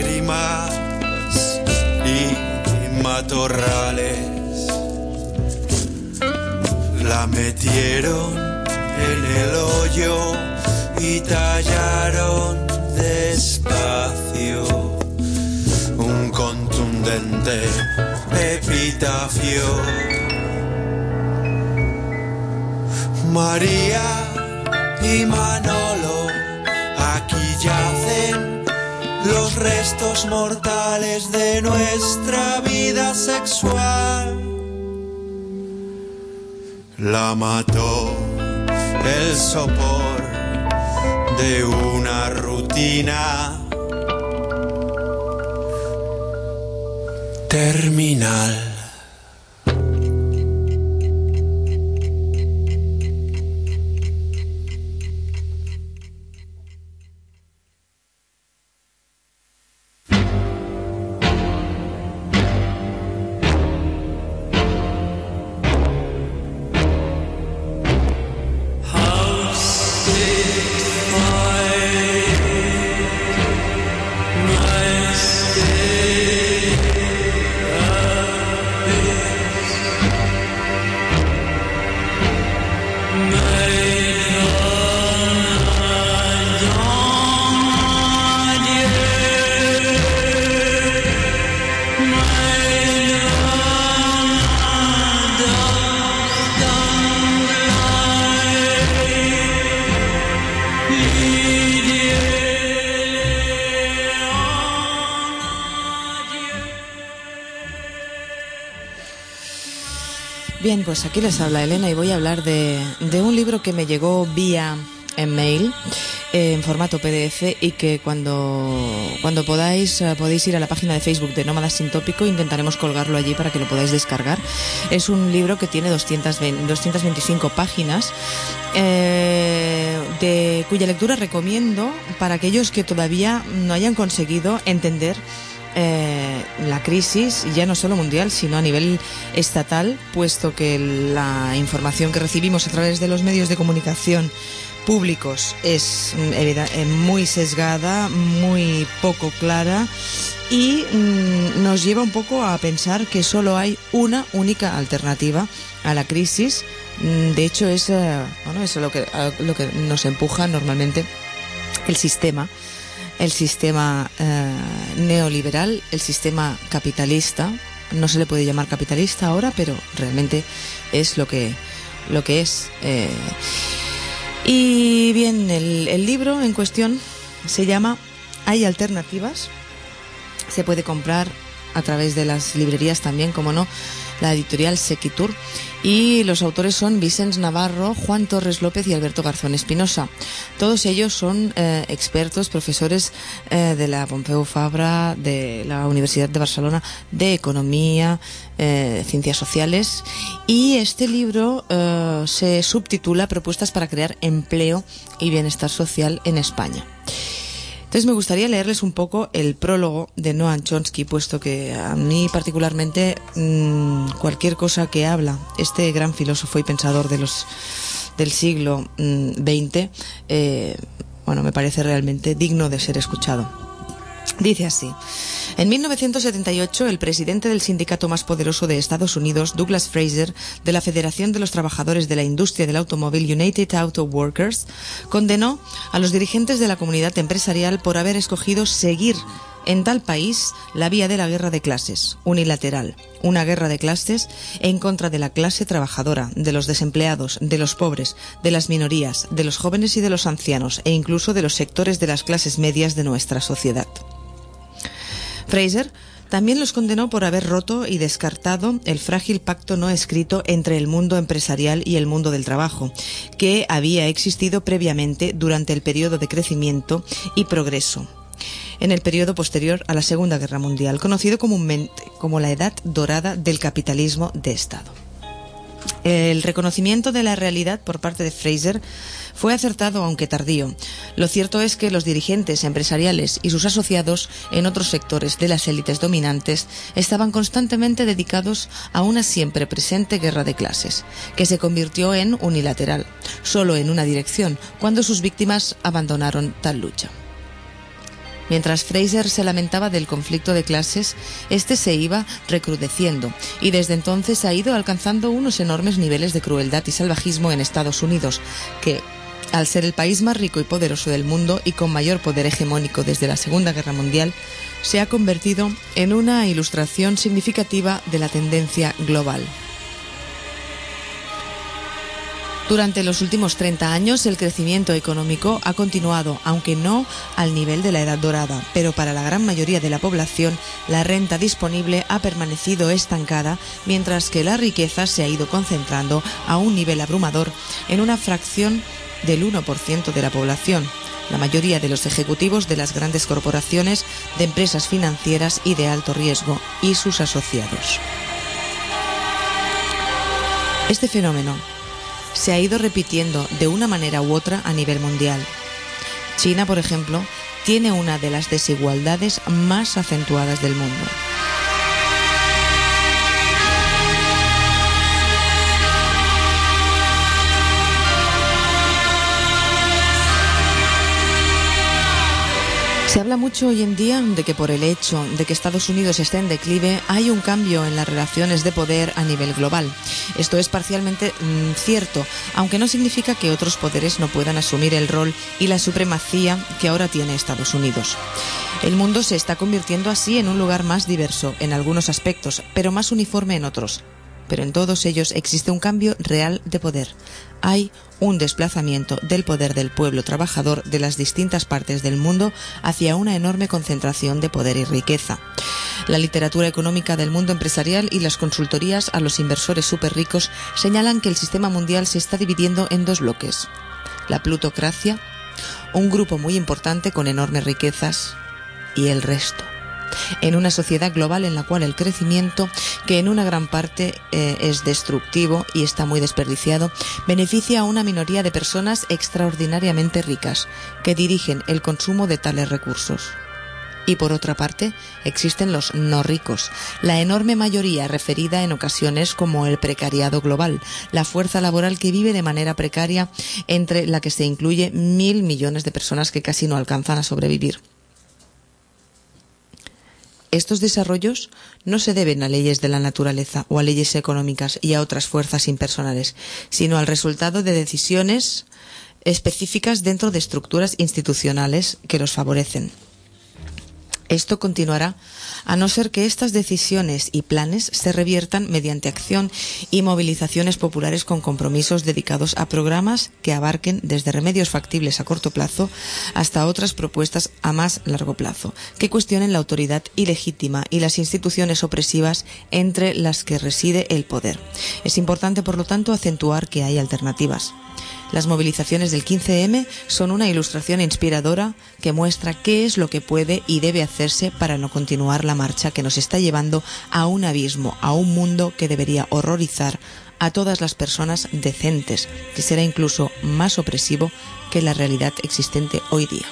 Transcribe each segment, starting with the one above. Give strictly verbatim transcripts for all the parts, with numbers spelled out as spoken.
lágrimas y matorrales. La metieron en el hoyo y tallaron despacio un contundente epitafio. María y Manolo, aquí yacen los restos mortales de nuestra vida sexual. La mató el sopor de una rutina terminal. Bien, pues aquí les habla Elena y voy a hablar de, de un libro que me llegó vía email eh, en formato P D F y que cuando, cuando podáis eh, podéis ir a la página de Facebook de Nómadas Sin Tópico. Intentaremos colgarlo allí para que lo podáis descargar. Es un libro que tiene doscientas veinticinco páginas eh, de cuya lectura recomiendo para aquellos que todavía no hayan conseguido entender Eh, la crisis, ya no solo mundial, sino a nivel estatal, puesto que la información que recibimos a través de los medios de comunicación públicos es eh, muy sesgada, muy poco clara y mm, nos lleva un poco a pensar que solo hay una única alternativa a la crisis. De hecho, es, eh, bueno, eso es lo que, lo que nos empuja normalmente el sistema. El sistema eh, neoliberal, el sistema capitalista. No se le puede llamar capitalista ahora, pero realmente es lo que, lo que es. Eh. Y bien, el, el libro en cuestión se llama Hay alternativas. Se puede comprar a través de las librerías también, como no, la editorial Sequitur. Y los autores son Vicens Navarro, Juan Torres López y Alberto Garzón Espinosa. Todos ellos son eh, expertos, profesores eh, de la Pompeu Fabra, de la Universidad de Barcelona, de Economía, eh, Ciencias Sociales. Y este libro eh, se subtitula Propuestas para crear empleo y bienestar social en España. Entonces me gustaría leerles un poco el prólogo de Noam Chomsky, puesto que a mí particularmente mmm, cualquier cosa que habla este gran filósofo y pensador de los del siglo mmm, veinte, eh, bueno, me parece realmente digno de ser escuchado. Dice así: en mil novecientos setenta y ocho, el presidente del sindicato más poderoso de Estados Unidos, Douglas Fraser, de la Federación de los Trabajadores de la Industria del Automóvil, United Auto Workers, condenó a los dirigentes de la comunidad empresarial por haber escogido seguir en tal país la vía de la guerra de clases, unilateral, una guerra de clases en contra de la clase trabajadora, de los desempleados, de los pobres, de las minorías, de los jóvenes y de los ancianos, e incluso de los sectores de las clases medias de nuestra sociedad. Fraser también los condenó por haber roto y descartado el frágil pacto no escrito entre el mundo empresarial y el mundo del trabajo, que había existido previamente durante el periodo de crecimiento y progreso, en el periodo posterior a la Segunda Guerra Mundial, conocido comúnmente como la Edad Dorada del capitalismo de Estado. El reconocimiento de la realidad por parte de Fraser fue acertado, aunque tardío. Lo cierto es que los dirigentes empresariales y sus asociados en otros sectores de las élites dominantes estaban constantemente dedicados a una siempre presente guerra de clases, que se convirtió en unilateral, solo en una dirección, cuando sus víctimas abandonaron tal lucha. Mientras Fraser se lamentaba del conflicto de clases, este se iba recrudeciendo y desde entonces ha ido alcanzando unos enormes niveles de crueldad y salvajismo en Estados Unidos, que, al ser el país más rico y poderoso del mundo y con mayor poder hegemónico desde la Segunda Guerra Mundial, se ha convertido en una ilustración significativa de la tendencia global. Durante los últimos treinta años, el crecimiento económico ha continuado, aunque no al nivel de la Edad Dorada, pero para la gran mayoría de la población, la renta disponible ha permanecido estancada, mientras que la riqueza se ha ido concentrando a un nivel abrumador en una fracción del uno por ciento de la población. La mayoría de los ejecutivos de las grandes corporaciones, de empresas financieras y de alto riesgo, y sus asociados. Este fenómeno se ha ido repitiendo de una manera u otra a nivel mundial. China, por ejemplo, tiene una de las desigualdades más acentuadas del mundo. Se habla mucho hoy en día de que por el hecho de que Estados Unidos esté en declive hay un cambio en las relaciones de poder a nivel global. Esto es parcialmente mmm, cierto, aunque no significa que otros poderes no puedan asumir el rol y la supremacía que ahora tiene Estados Unidos. El mundo se está convirtiendo así en un lugar más diverso en algunos aspectos, pero más uniforme en otros. Pero en todos ellos existe un cambio real de poder. Hay un desplazamiento del poder del pueblo trabajador de las distintas partes del mundo hacia una enorme concentración de poder y riqueza. La literatura económica del mundo empresarial y las consultorías a los inversores superricos señalan que el sistema mundial se está dividiendo en dos bloques. La plutocracia, un grupo muy importante con enormes riquezas, y el resto. En una sociedad global en la cual el crecimiento, que en una gran parte eh, es destructivo y está muy desperdiciado, beneficia a una minoría de personas extraordinariamente ricas, que dirigen el consumo de tales recursos. Y por otra parte, existen los no ricos, la enorme mayoría referida en ocasiones como el precariado global, la fuerza laboral que vive de manera precaria, entre la que se incluye mil millones de personas que casi no alcanzan a sobrevivir. Estos desarrollos no se deben a leyes de la naturaleza o a leyes económicas y a otras fuerzas impersonales, sino al resultado de decisiones específicas dentro de estructuras institucionales que los favorecen. Esto continuará a no ser que estas decisiones y planes se reviertan mediante acción y movilizaciones populares con compromisos dedicados a programas que abarquen desde remedios factibles a corto plazo hasta otras propuestas a más largo plazo, que cuestionen la autoridad ilegítima y las instituciones opresivas entre las que reside el poder. Es importante, por lo tanto, acentuar que hay alternativas. Las movilizaciones del quince eme son una ilustración inspiradora que muestra qué es lo que puede y debe hacerse para no continuar la marcha que nos está llevando a un abismo, a un mundo que debería horrorizar a todas las personas decentes, que será incluso más opresivo que la realidad existente hoy día.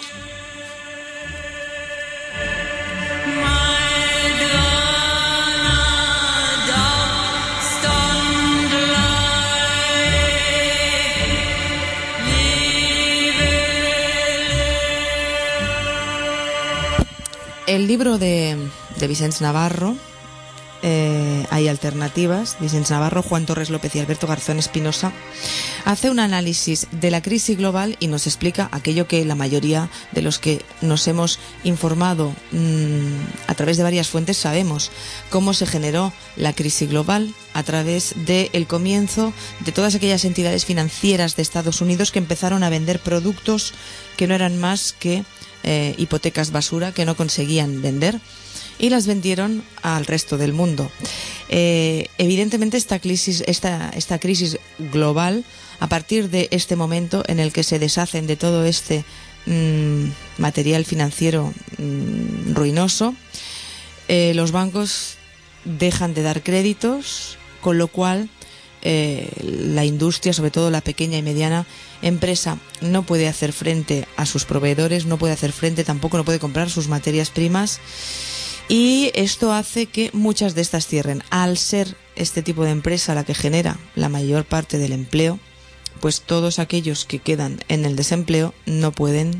El libro de, de Vicenç Navarro, eh, Hay alternativas, Vicenç Navarro, Juan Torres López y Alberto Garzón Espinosa, hace un análisis de la crisis global y nos explica aquello que la mayoría de los que nos hemos informado mmm, a través de varias fuentes sabemos: cómo se generó la crisis global a través del comienzo de todas aquellas entidades financieras de Estados Unidos que empezaron a vender productos que no eran más que Eh, hipotecas basura que no conseguían vender y las vendieron al resto del mundo. Eh, evidentemente esta crisis, esta, esta crisis global, a partir de este momento en el que se deshacen de todo este mmm, material financiero mmm, ruinoso, eh, los bancos dejan de dar créditos, con lo cual Eh, la industria, sobre todo la pequeña y mediana empresa, no puede hacer frente a sus proveedores, no puede hacer frente, tampoco no puede comprar sus materias primas, y esto hace que muchas de estas cierren. Al ser este tipo de empresa la que genera la mayor parte del empleo, pues todos aquellos que quedan en el desempleo no pueden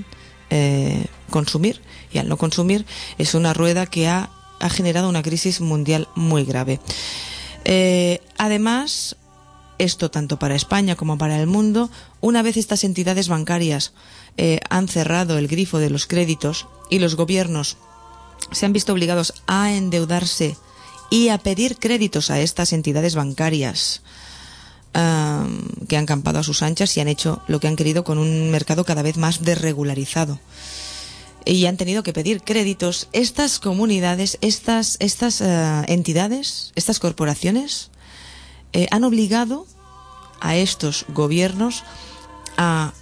eh, consumir, y al no consumir es una rueda que ha, ha generado una crisis mundial muy grave. Eh, además, esto tanto para España como para el mundo, una vez estas entidades bancarias eh, han cerrado el grifo de los créditos y los gobiernos se han visto obligados a endeudarse y a pedir créditos a estas entidades bancarias um, que han campado a sus anchas y han hecho lo que han querido con un mercado cada vez más desregularizado. Y han tenido que pedir créditos. Estas comunidades, estas, estas uh, entidades, estas corporaciones eh, han obligado a estos gobiernos a,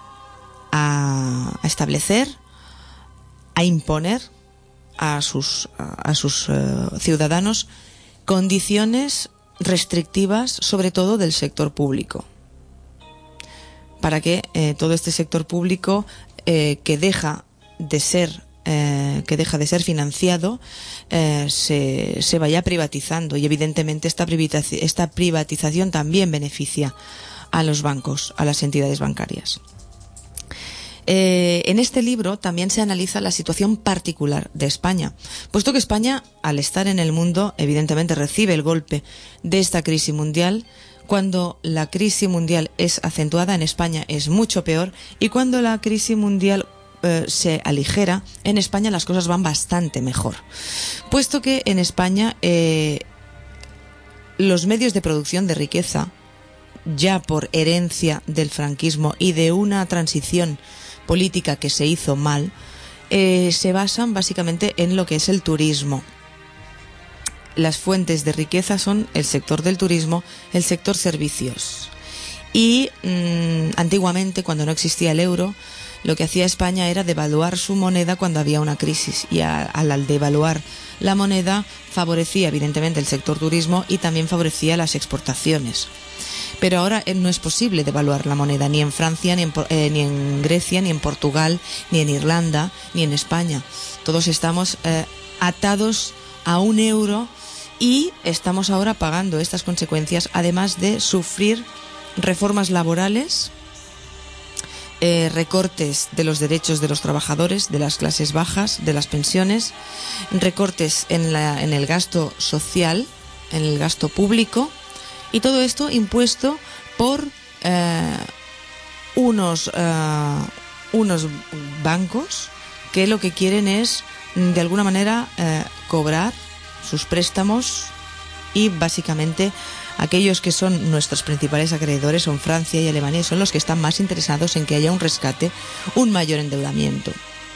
a, a establecer, a imponer a sus, a sus uh, ciudadanos condiciones restrictivas, sobre todo del sector público, para que eh, todo este sector público eh, que deja de ser eh, que deja de ser financiado eh, se, se vaya privatizando, y evidentemente esta privatiz- esta privatización también beneficia a los bancos, a las entidades bancarias. Eh, en este libro también se analiza la situación particular de España, puesto que España, al estar en el mundo, evidentemente recibe el golpe de esta crisis mundial. Cuando la crisis mundial es acentuada, en España es mucho peor, y cuando la crisis mundial eh, se aligera, en España las cosas van bastante mejor, puesto que en España eh, los medios de producción de riqueza, ya por herencia del franquismo y de una transición política que se hizo mal, eh, se basan básicamente en lo que es el turismo. Las fuentes de riqueza son el sector del turismo, el sector servicios. Y mmm, antiguamente, cuando no existía el euro, lo que hacía España era devaluar su moneda cuando había una crisis, y a, al devaluar la moneda favorecía evidentemente el sector turismo y también favorecía las exportaciones. Pero ahora no es posible devaluar la moneda, ni en Francia, ni en, eh, ni en Grecia, ni en Portugal, ni en Irlanda, ni en España. Todos estamos eh, atados a un euro, y estamos ahora pagando estas consecuencias, además de sufrir reformas laborales, eh, recortes de los derechos de los trabajadores, de las clases bajas, de las pensiones, recortes en, la, en el gasto social, en el gasto público. Y todo esto impuesto por eh, unos, eh, unos bancos que lo que quieren es, de alguna manera, eh, cobrar sus préstamos, y básicamente aquellos que son nuestros principales acreedores son Francia y Alemania, y son los que están más interesados en que haya un rescate, un mayor endeudamiento.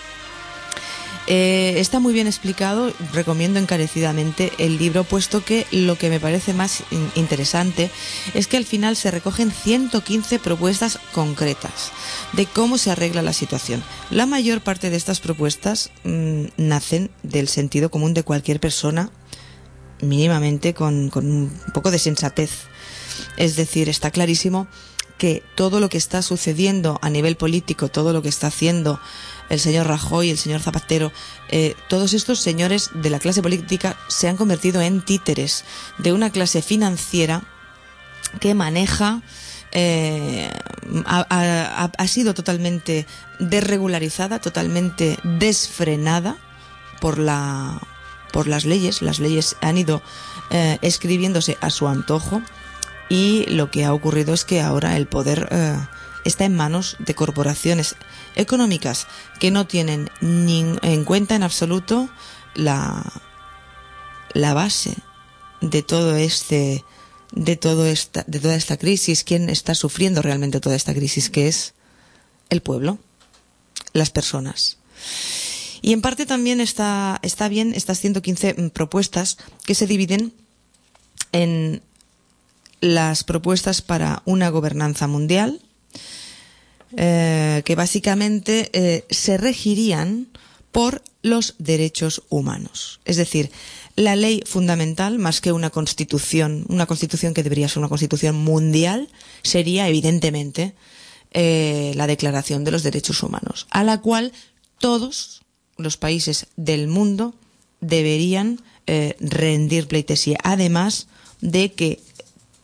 Eh, está muy bien explicado, recomiendo encarecidamente el libro, puesto que lo que me parece más in- interesante es que al final se recogen ciento quince propuestas concretas de cómo se arregla la situación. La mayor parte de estas propuestas mmm, nacen del sentido común de cualquier persona, mínimamente con, con un poco de sensatez. Es decir, está clarísimo que todo lo que está sucediendo a nivel político, todo lo que está haciendo el señor Rajoy, el señor Zapatero, eh, todos estos señores de la clase política se han convertido en títeres de una clase financiera que maneja, eh, ha, ha, ha sido totalmente desregularizada, totalmente desfrenada por la por las leyes. Las leyes han ido eh, escribiéndose a su antojo, y lo que ha ocurrido es que ahora el poder eh, está en manos de corporaciones económicas que no tienen ni en cuenta en absoluto la la base de todo este de todo esta de toda esta crisis. ¿Quién está sufriendo realmente toda esta crisis? Que es el pueblo, las personas. Y en parte también está está bien estas ciento quince propuestas, que se dividen en las propuestas para una gobernanza mundial, eh, que básicamente eh, se regirían por los derechos humanos. Es decir, la ley fundamental, más que una constitución, una constitución que debería ser una constitución mundial, sería evidentemente eh, la Declaración de los Derechos Humanos, a la cual todos los países del mundo deberían eh, rendir pleitesía, además de que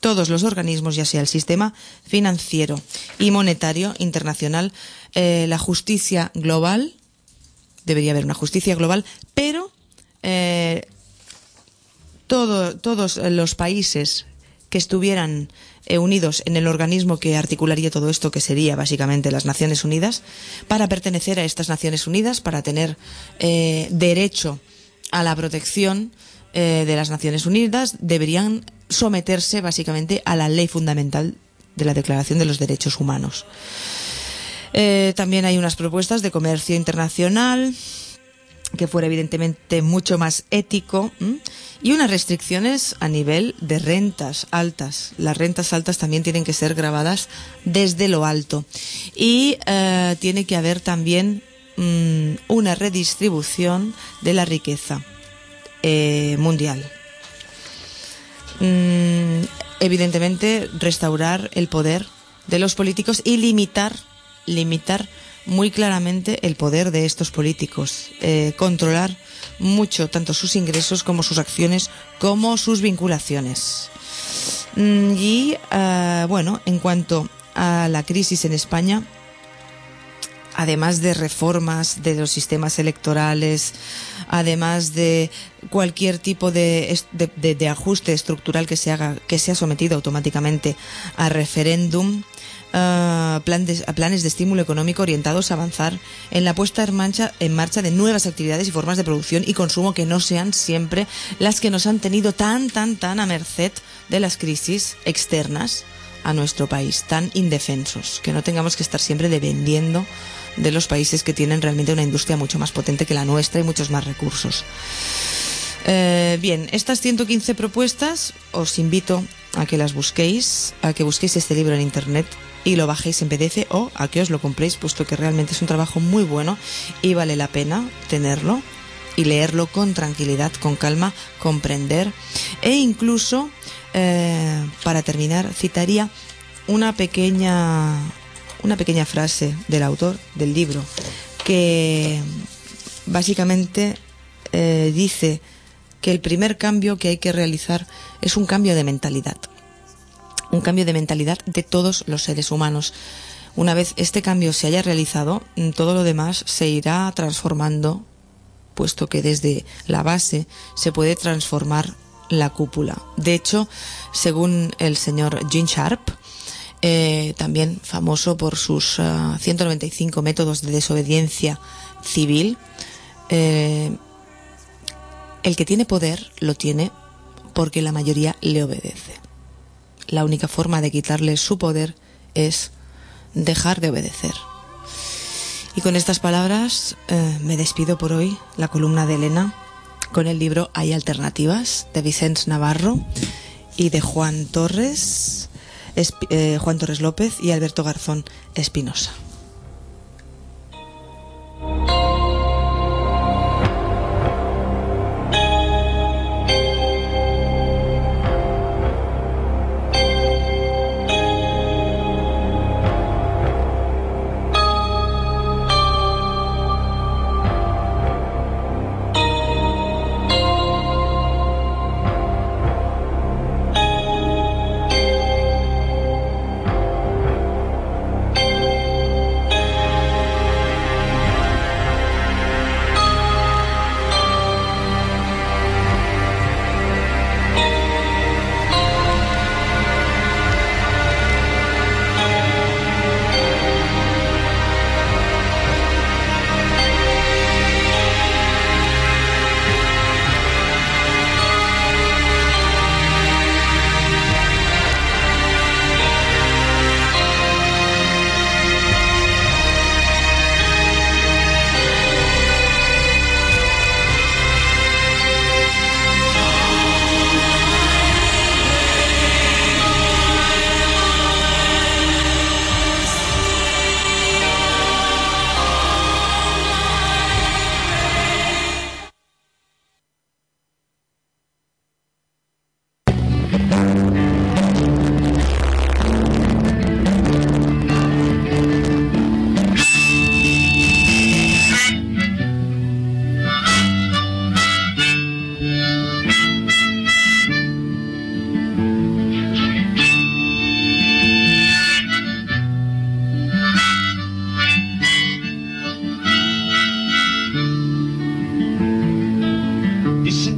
todos los organismos, ya sea el sistema financiero y monetario internacional, eh, la justicia global, debería haber una justicia global, pero eh, todo, todos los países que estuvieran eh, unidos en el organismo que articularía todo esto, que sería básicamente las Naciones Unidas, para pertenecer a estas Naciones Unidas, para tener eh, derecho a la protección eh, de las Naciones Unidas, deberían someterse básicamente a la ley fundamental de la Declaración de los Derechos Humanos. Eh, también hay unas propuestas de comercio internacional que fuera evidentemente mucho más ético, ¿m? Y unas restricciones a nivel de rentas altas. Las rentas altas también tienen que ser grabadas desde lo alto. Y eh, tiene que haber también mmm, una redistribución de la riqueza eh, mundial. Mm, evidentemente, restaurar el poder de los políticos y limitar, limitar muy claramente el poder de estos políticos, eh, controlar mucho tanto sus ingresos como sus acciones como sus vinculaciones. Mm, y uh, bueno, en cuanto a la crisis en España, además de reformas de los sistemas electorales, además de cualquier tipo de, de, de, de ajuste estructural que se haga, que sea sometido automáticamente a referéndum, Uh, plan de, a planes de estímulo económico orientados a avanzar en la puesta en marcha, en marcha de nuevas actividades y formas de producción y consumo que no sean siempre las que nos han tenido tan, tan, tan a merced de las crisis externas a nuestro país, tan indefensos, que no tengamos que estar siempre dependiendo de los países que tienen realmente una industria mucho más potente que la nuestra y muchos más recursos. Eh, bien, estas ciento quince propuestas os invito a que las busquéis, a que busquéis este libro en internet y lo bajéis en P D F o a que os lo compréis, puesto que realmente es un trabajo muy bueno y vale la pena tenerlo y leerlo con tranquilidad, con calma, comprender. E incluso, eh, para terminar, citaría una pequeña, una pequeña frase del autor del libro que básicamente eh, dice que el primer cambio que hay que realizar es un cambio de mentalidad. Un cambio de mentalidad de todos los seres humanos. Una vez este cambio se haya realizado, todo lo demás se irá transformando, puesto que desde la base se puede transformar la cúpula. De hecho, según el señor Gene Sharp, eh, también famoso por sus uh, ciento noventa y cinco métodos de desobediencia civil, eh, el que tiene poder lo tiene porque la mayoría le obedece. La única forma de quitarle su poder es dejar de obedecer. Y con estas palabras eh, me despido por hoy, la columna de Elena, con el libro Hay alternativas, de Vicens Navarro y de Juan Torres, Esp- eh, Juan Torres López y Alberto Garzón Espinosa.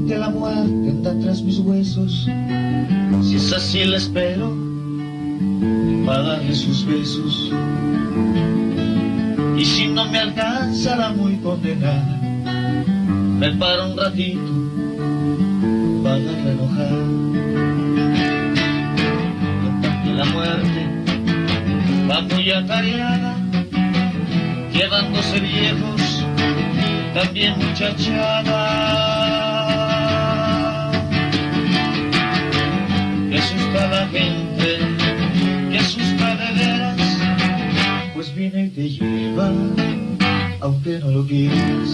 que la muerte anda tras mis huesos. Si es así la espero para darle sus besos. Y si no me alcanza la muy condenada, me paro un ratito para darle enojar. Que la muerte va muy atareada, llevándose viejos, también muchachada. Que asusta a la gente, que asusta de veras, pues viene y te lleva, aunque no lo quieras.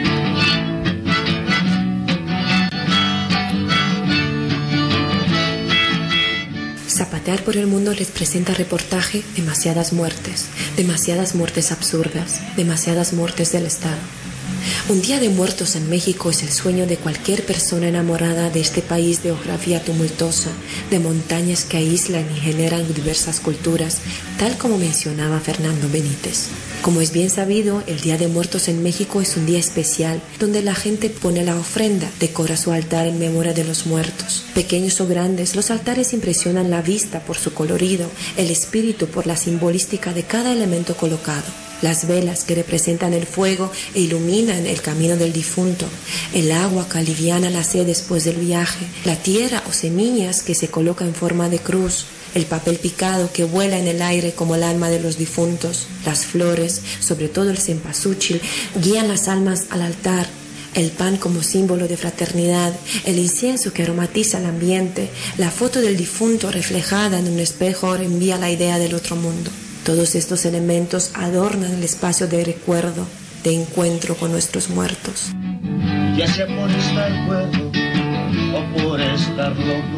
Zapatear por el mundo les presenta reportaje demasiadas muertes, demasiadas muertes absurdas, demasiadas muertes del Estado. Un día de muertos en México es el sueño de cualquier persona enamorada de este país de geografía tumultuosa, de montañas que aíslan y generan diversas culturas, tal como mencionaba Fernando Benítez. Como es bien sabido, el Día de Muertos en México es un día especial donde la gente pone la ofrenda, decora su altar en memoria de los muertos. Pequeños o grandes, los altares impresionan la vista por su colorido, el espíritu por la simbolística de cada elemento colocado. Las velas que representan el fuego e iluminan el camino del difunto, el agua que aliviana la sed después del viaje, la tierra o semillas que se coloca en forma de cruz, el papel picado que vuela en el aire como el alma de los difuntos, las flores, sobre todo el cempasúchil, guían las almas al altar, el pan como símbolo de fraternidad, el incienso que aromatiza el ambiente, la foto del difunto reflejada en un espejo envía la idea del otro mundo. Todos estos elementos adornan el espacio de recuerdo, de encuentro con nuestros muertos. Ya sea por estar cuerdo o por estar loco,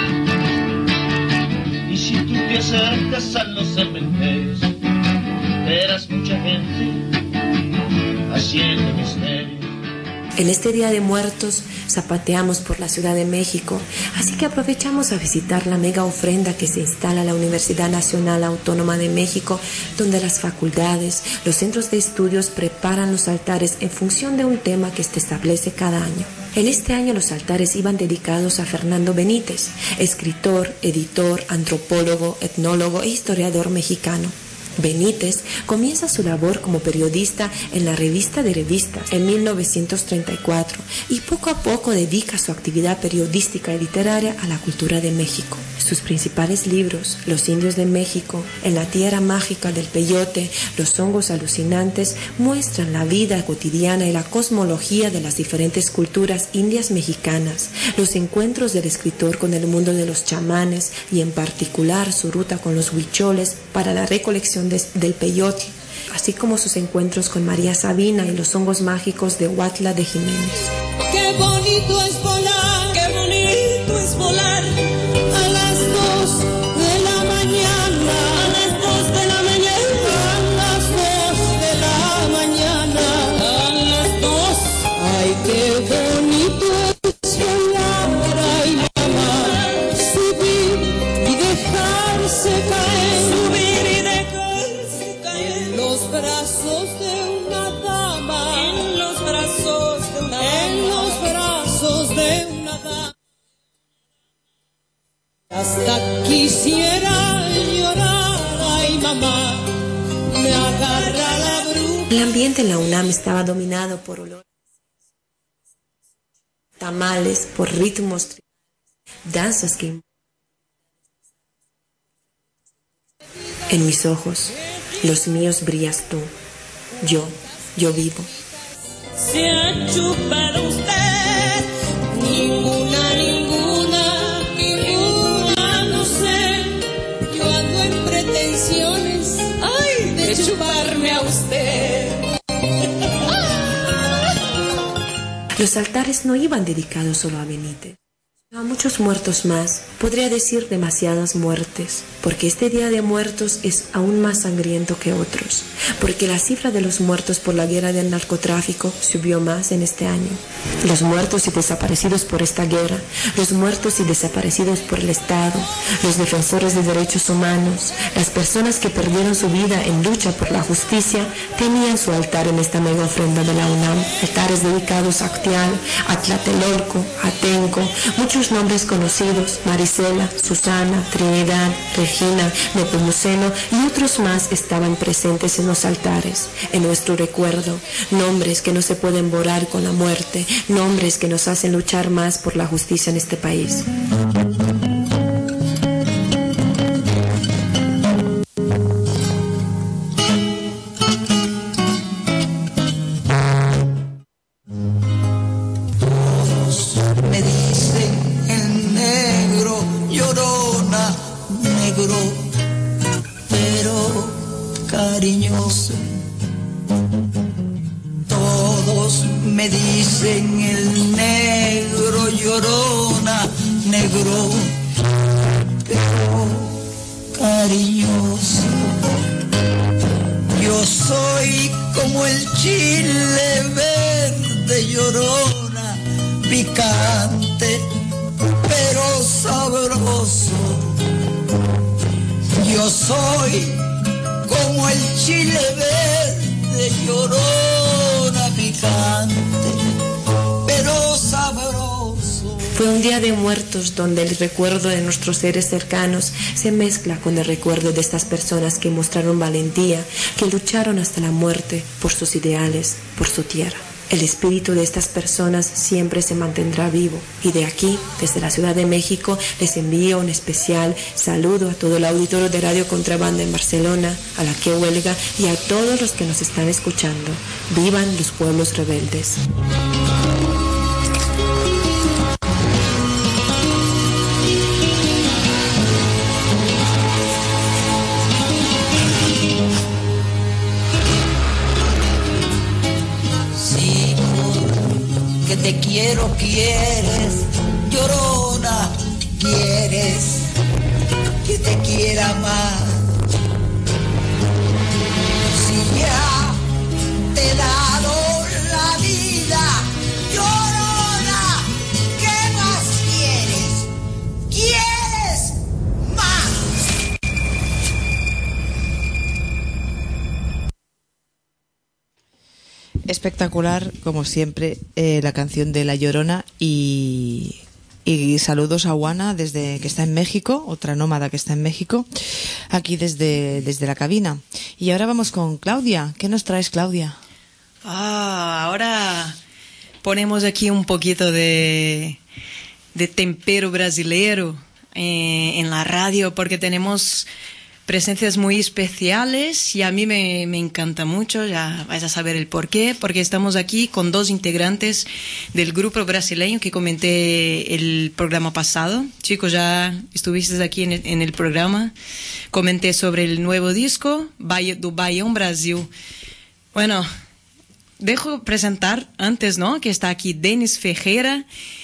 y si tú te acercas a los cementerios, verás mucha gente haciendo misterio. En este Día de Muertos zapateamos por la Ciudad de México, así que aprovechamos a visitar la mega ofrenda que se instala en la Universidad Nacional Autónoma de México, donde las facultades, los centros de estudios preparan los altares en función de un tema que se establece cada año. En este año los altares iban dedicados a Fernando Benítez, escritor, editor, antropólogo, etnólogo e historiador mexicano. Benítez comienza su labor como periodista en la Revista de Revistas en mil novecientos treinta y cuatro y poco a poco dedica su actividad periodística y literaria a la cultura de México. Sus principales libros, Los indios de México, En la tierra mágica del peyote, Los hongos alucinantes, muestran la vida cotidiana y la cosmología de las diferentes culturas indias mexicanas, los encuentros del escritor con el mundo de los chamanes y en particular su ruta con los huicholes para la recolección de, del peyote, así como sus encuentros con María Sabina y los hongos mágicos de Huautla de Jiménez. Qué bonito es volar, qué bonito es volar a las dos de la mañana, a las dos de la mañana, a las dos de la mañana, a las dos. Ay, qué bonito es volar, ay mamá, subir y dejarse caer, subir y dejarse caer en los brazos de una dama, en los brazos de una dama, en los brazos de una dama. Hasta quisiera llorar, ay mamá, me agarra la bruja. El ambiente en la UNAM estaba dominado por olores, tamales, por ritmos, danzas que... En mis ojos, los míos brillas tú, yo, yo vivo. Se ha chupado usted, ninguna, ninguna, ninguna, no sé. Yo ando en pretensiones, ay, de chuparme a usted. Los altares no iban dedicados solo a Benítez. A muchos muertos más, podría decir demasiadas muertes, porque este Día de Muertos es aún más sangriento que otros, porque la cifra de los muertos por la guerra del narcotráfico subió más en este año. Los muertos y desaparecidos por esta guerra, los muertos y desaparecidos por el Estado, los defensores de derechos humanos, las personas que perdieron su vida en lucha por la justicia, tenían su altar en esta mega ofrenda de la UNAM, altares dedicados a Actial, a Tlatelolco, a Tenco, muchos nombres conocidos, Marisela, Susana, Trinidad, Regina, Nepomuceno y otros más estaban presentes en los altares, en nuestro recuerdo, nombres que no se pueden borrar con la muerte, nombres que nos hacen luchar más por la justicia en este país. Cariñoso, todos me dicen el negro, llorona, negro, pero cariñoso. Yo soy como el chile verde, llorona, picante, pero sabroso. Yo soy como el chile verde, llorona, picante, pero sabroso. Fue un día de muertos donde el recuerdo de nuestros seres cercanos se mezcla con el recuerdo de estas personas que mostraron valentía, que lucharon hasta la muerte por sus ideales, por su tierra. El espíritu de estas personas siempre se mantendrá vivo y de aquí, desde la Ciudad de México, les envío un especial saludo a todo el auditorio de Radio Contrabanda en Barcelona, a la que huelga y a todos los que nos están escuchando. ¡Vivan los pueblos rebeldes! Te quiero, quieres, llorona, quieres que te quiera más. Si ya te he dado la vida, llorona, ¿qué más quieres? ¿Quieres más? Espectacular, como siempre, eh, la canción de La Llorona y, y saludos a Juana desde que está en México, otra nómada que está en México, aquí desde, desde la cabina. Y ahora vamos con Claudia. ¿Qué nos traes, Claudia? Ah, ahora ponemos aquí un poquito de, de tempero brasileiro eh, en la radio porque tenemos presencias muy especiales y a mí me, me encanta mucho, ya vais a saber el por qué, porque estamos aquí con dos integrantes del grupo brasileño que comenté el programa pasado. Chicos, ya estuvisteis aquí en el, en el programa, comenté sobre el nuevo disco do Baião Brasil. Bueno, dejo presentar antes, ¿no?, que está aquí Denis Ferreira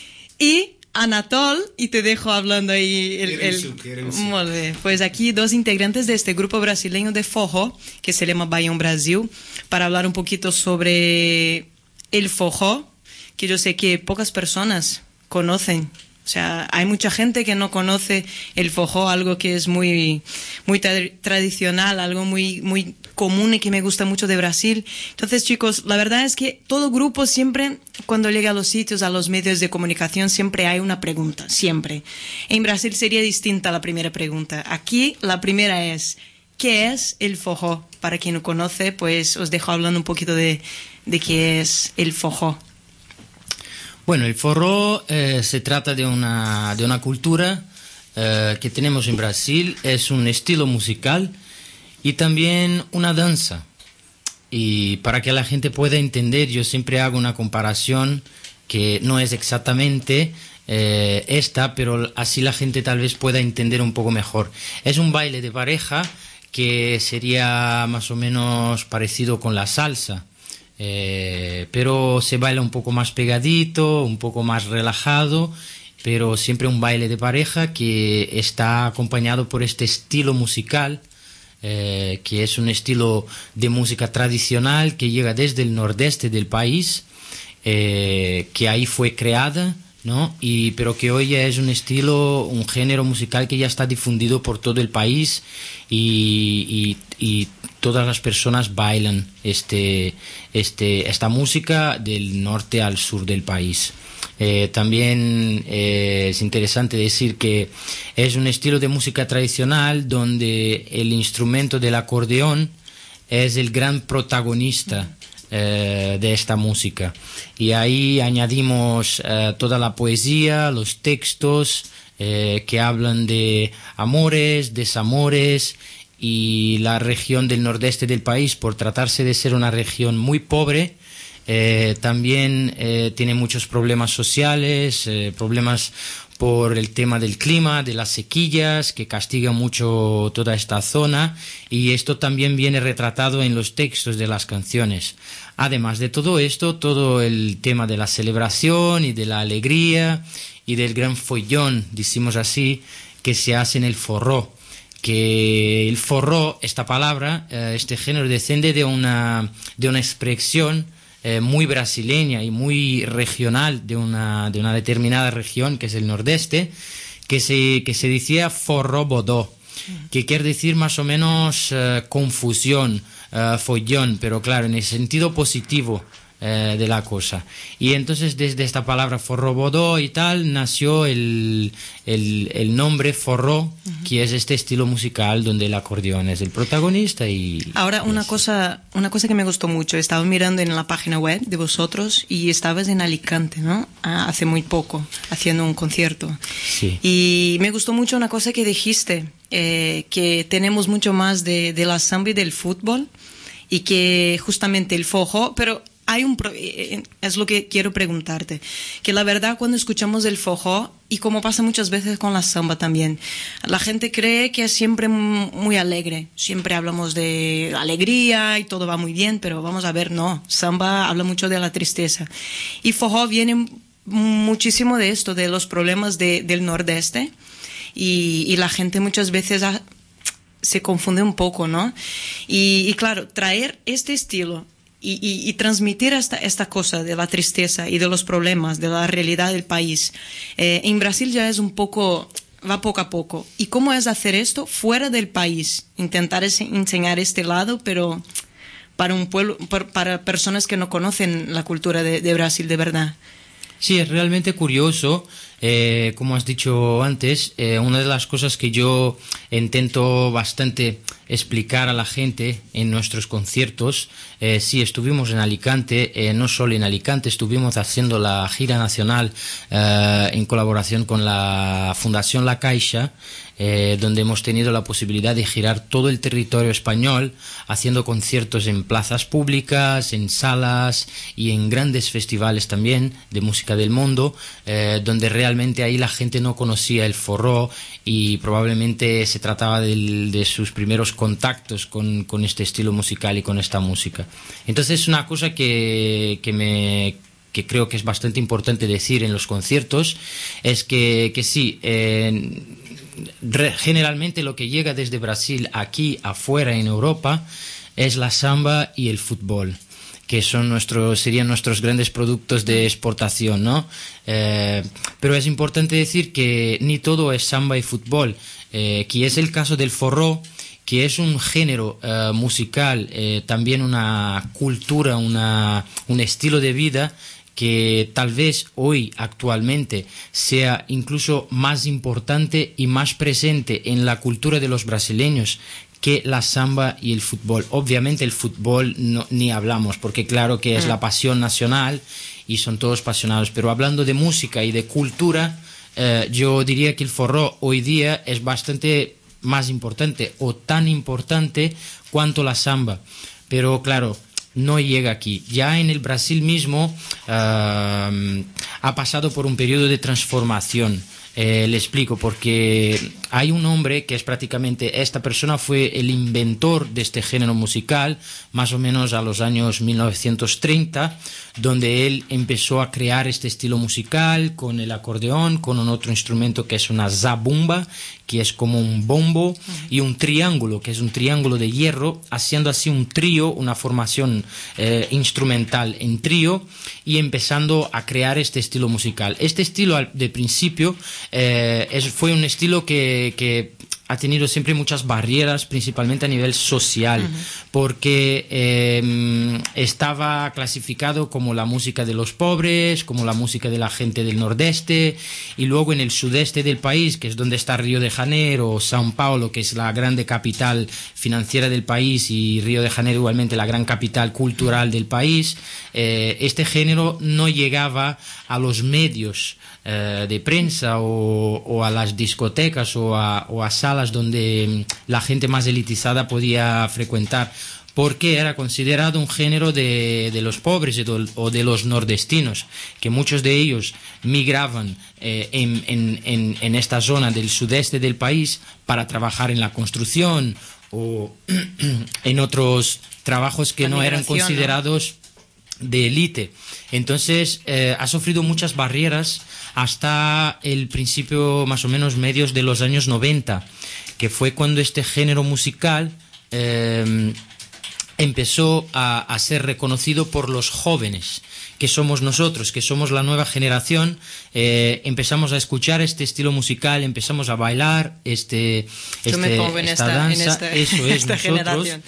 y Anatol, y te dejo hablando ahí el, el... Muy bien. Pues aquí dos integrantes de este grupo brasileño de forró que se llama Baião Brasil, para hablar un poquito sobre el forró, que yo sé que pocas personas conocen. O sea, hay mucha gente que no conoce el forró, algo que es muy, muy tra- tradicional, algo muy, muy común y que me gusta mucho de Brasil. Entonces, chicos, la verdad es que todo grupo siempre, cuando llega a los sitios, a los medios de comunicación, siempre hay una pregunta, siempre. En Brasil sería distinta la primera pregunta. Aquí la primera es, ¿qué es el forró? Para quien no conoce, pues os dejo hablando un poquito de, de qué es el forró. Bueno, el forró eh, se trata de una, de una cultura eh, que tenemos en Brasil, es un estilo musical y también una danza. Y para que la gente pueda entender, yo siempre hago una comparación que no es exactamente eh, esta, pero así la gente tal vez pueda entender un poco mejor. Es un baile de pareja que sería más o menos parecido con la salsa. Eh, pero se baila un poco más pegadito, un poco más relajado pero siempre un baile de pareja que está acompañado por este estilo musical, eh, que es un estilo de música tradicional que llega desde el nordeste del país, eh, que ahí fue creada, ¿no? Y, pero que hoy ya es un estilo, un género musical que ya está difundido por todo el país y, y, y todas las personas bailan este, este, esta música del norte al sur del país. Eh, también eh, es interesante decir que es un estilo de música tradicional donde el instrumento del acordeón es el gran protagonista eh, de esta música. Y ahí añadimos eh, toda la poesía, los textos eh, que hablan de amores, desamores, y la región del nordeste del país, por tratarse de ser una región muy pobre, Eh, también eh, tiene muchos problemas sociales, eh, problemas por el tema del clima, de las sequías, que castigan mucho toda esta zona, y esto también viene retratado en los textos de las canciones. Además de todo esto, todo el tema de la celebración y de la alegría y del gran follón, decimos así, que se hace en el forró. Que el forró, esta palabra, eh, este género desciende de una, de una expresión Eh, muy brasileña y muy regional de una, de una determinada región, que es el nordeste, que se, que se decía forró bodó, que quiere decir más o menos eh, confusión, eh, follón, pero claro, en el sentido positivo eh, de la cosa. Y entonces desde esta palabra forró bodó y tal nació el, el, el nombre forró, uh-huh, que es este estilo musical donde el acordeón es el protagonista. Y ahora una cosa, una cosa que me gustó mucho, estaba mirando en la página web de vosotros y estabas en Alicante, ¿no? Ah, hace muy poco, haciendo un concierto. Sí. Y me gustó mucho una cosa que dijiste, eh, que tenemos mucho más de, de la samba y del fútbol, y que justamente el forró, pero hay un pro- es lo que quiero preguntarte, que la verdad cuando escuchamos el forró, y como pasa muchas veces con la samba también, la gente cree que es siempre muy alegre, siempre hablamos de alegría y todo va muy bien, pero vamos a ver, no, samba habla mucho de la tristeza, y forró viene muchísimo de esto, de los problemas de, del nordeste, y, y la gente muchas veces ha, se confunde un poco, ¿no? Y, y claro, traer este estilo Y, y, y transmitir esta, esta cosa de la tristeza y de los problemas, de la realidad del país. Eh, en Brasil ya es un poco, va poco a poco. ¿Y cómo es hacer esto fuera del país? Intentar es, enseñar este lado, pero para un pueblo, para, para personas que no conocen la cultura de, de Brasil de verdad. Sí, es realmente curioso. Eh, como has dicho antes, eh, una de las cosas que yo intento bastante explicar a la gente en nuestros conciertos, eh, sí, estuvimos en Alicante, eh, no solo en Alicante, estuvimos haciendo la gira nacional eh, en colaboración con la Fundación La Caixa, eh, donde hemos tenido la posibilidad de girar todo el territorio español, haciendo conciertos en plazas públicas, en salas y en grandes festivales también de música del mundo, eh, donde realmente ahí la gente no conocía el forró y probablemente se trataba de, de sus primeros contactos con, con este estilo musical y con esta música. Entonces es una cosa que, que me... que creo que es bastante importante decir en los conciertos, es que, que sí, eh, re, generalmente lo que llega desde Brasil aquí afuera en Europa es la samba y el fútbol, que son nuestros, serían nuestros grandes productos de exportación, ¿no? Eh, pero es importante decir que ni todo es samba y fútbol, eh, que es el caso del forró, que es un género eh, musical, eh, también una cultura, una, un estilo de vida que tal vez hoy actualmente sea incluso más importante y más presente en la cultura de los brasileños que la samba y el fútbol. Obviamente el fútbol no, ni hablamos, porque claro que es la pasión nacional y son todos apasionados, pero hablando de música y de cultura, eh, yo diría que el forró hoy día es bastante más importante o tan importante cuanto la samba. Pero claro, no llega aquí. Ya en el Brasil mismo uh, ha pasado por un periodo de transformación. Eh, le explico, porque hay un hombre que es prácticamente, esta persona fue el inventor de este género musical, más o menos a los años mil novecientos treinta, donde él empezó a crear este estilo musical con el acordeón, con un otro instrumento que es una zabumba, que es como un bombo, y un triángulo, que es un triángulo de hierro, haciendo así un trío, una formación eh, instrumental en trío, y empezando a crear este estilo musical. Este estilo, al- de principio, eh, es, fue un estilo que, que ha tenido siempre muchas barreras, principalmente a nivel social, uh-huh. porque eh, estaba clasificado como la música de los pobres, como la música de la gente del nordeste, y luego en el sudeste del país, que es donde está Río de Janeiro, São Paulo, que es la grande capital financiera del país, y Río de Janeiro igualmente la gran capital cultural del país, eh, este género no llegaba a los medios eh, de prensa o, o a las discotecas o a, o a salas donde la gente más elitizada podía frecuentar, porque era considerado un género de, de los pobres o de los nordestinos, que muchos de ellos migraban eh, en, en, en, en esta zona del sudeste del país para trabajar en la construcción o en otros trabajos que no eran considerados de élite. Entonces eh, ha sufrido muchas barreras hasta el principio, más o menos medios de los años noventa, que fue cuando este género musical eh, empezó a, a ser reconocido por los jóvenes, que somos nosotros, que somos la nueva generación. Eh, empezamos a escuchar este estilo musical, empezamos a bailar este, este esta, esta danza, en esta, eso es esta nosotros. Generación.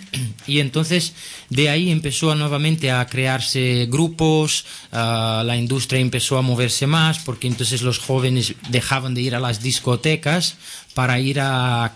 Y entonces de ahí empezó a, nuevamente a crearse grupos, uh, la industria empezó a moverse más, porque entonces los jóvenes dejaban de ir a las discotecas para ir a,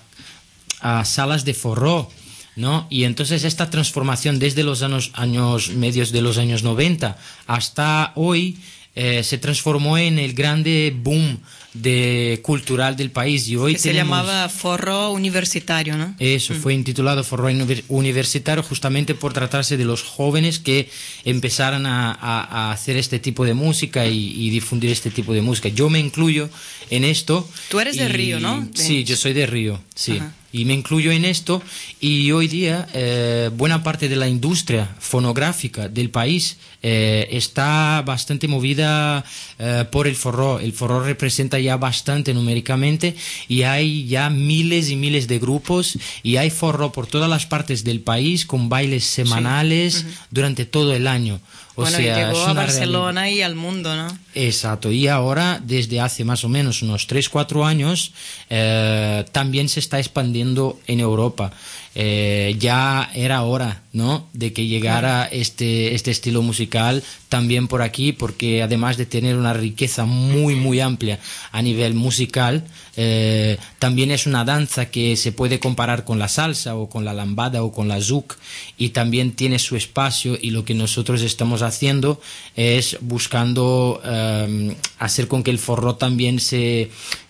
a salas de forró, ¿no? Y entonces esta transformación desde los años, años medios de los años noventa hasta hoy eh, se transformó en el grande boom de cultural del país, y hoy que tenemos... se llamaba forró universitario, ¿no? Eso, mm. fue intitulado forró universitario justamente por tratarse de los jóvenes que empezaran a, a, a hacer este tipo de música y, y difundir este tipo de música. Yo me incluyo en esto. Tú eres y, de Río, ¿no? Sí, yo soy de Río, sí. Ajá. Y me incluyo en esto, y hoy día eh, buena parte de la industria fonográfica del país eh, está bastante movida eh, por el forró. El forró representa ya bastante numéricamente, y hay ya miles y miles de grupos, y hay forró por todas las partes del país con bailes semanales sí. uh-huh. durante todo el año. O bueno, sea, y llegó es una a Barcelona realidad. Y al mundo, ¿no? Exacto, y ahora, desde hace más o menos unos tres cuatro años, eh, también se está expandiendo en Europa. Eh, ya era hora, ¿no?, de que llegara este, este estilo musical también por aquí, porque además de tener una riqueza muy, muy amplia a nivel musical, eh, también es una danza que se puede comparar con la salsa o con la lambada o con la zouk, y también tiene su espacio, y lo que nosotros estamos haciendo es buscando eh, hacer con que el forró también se,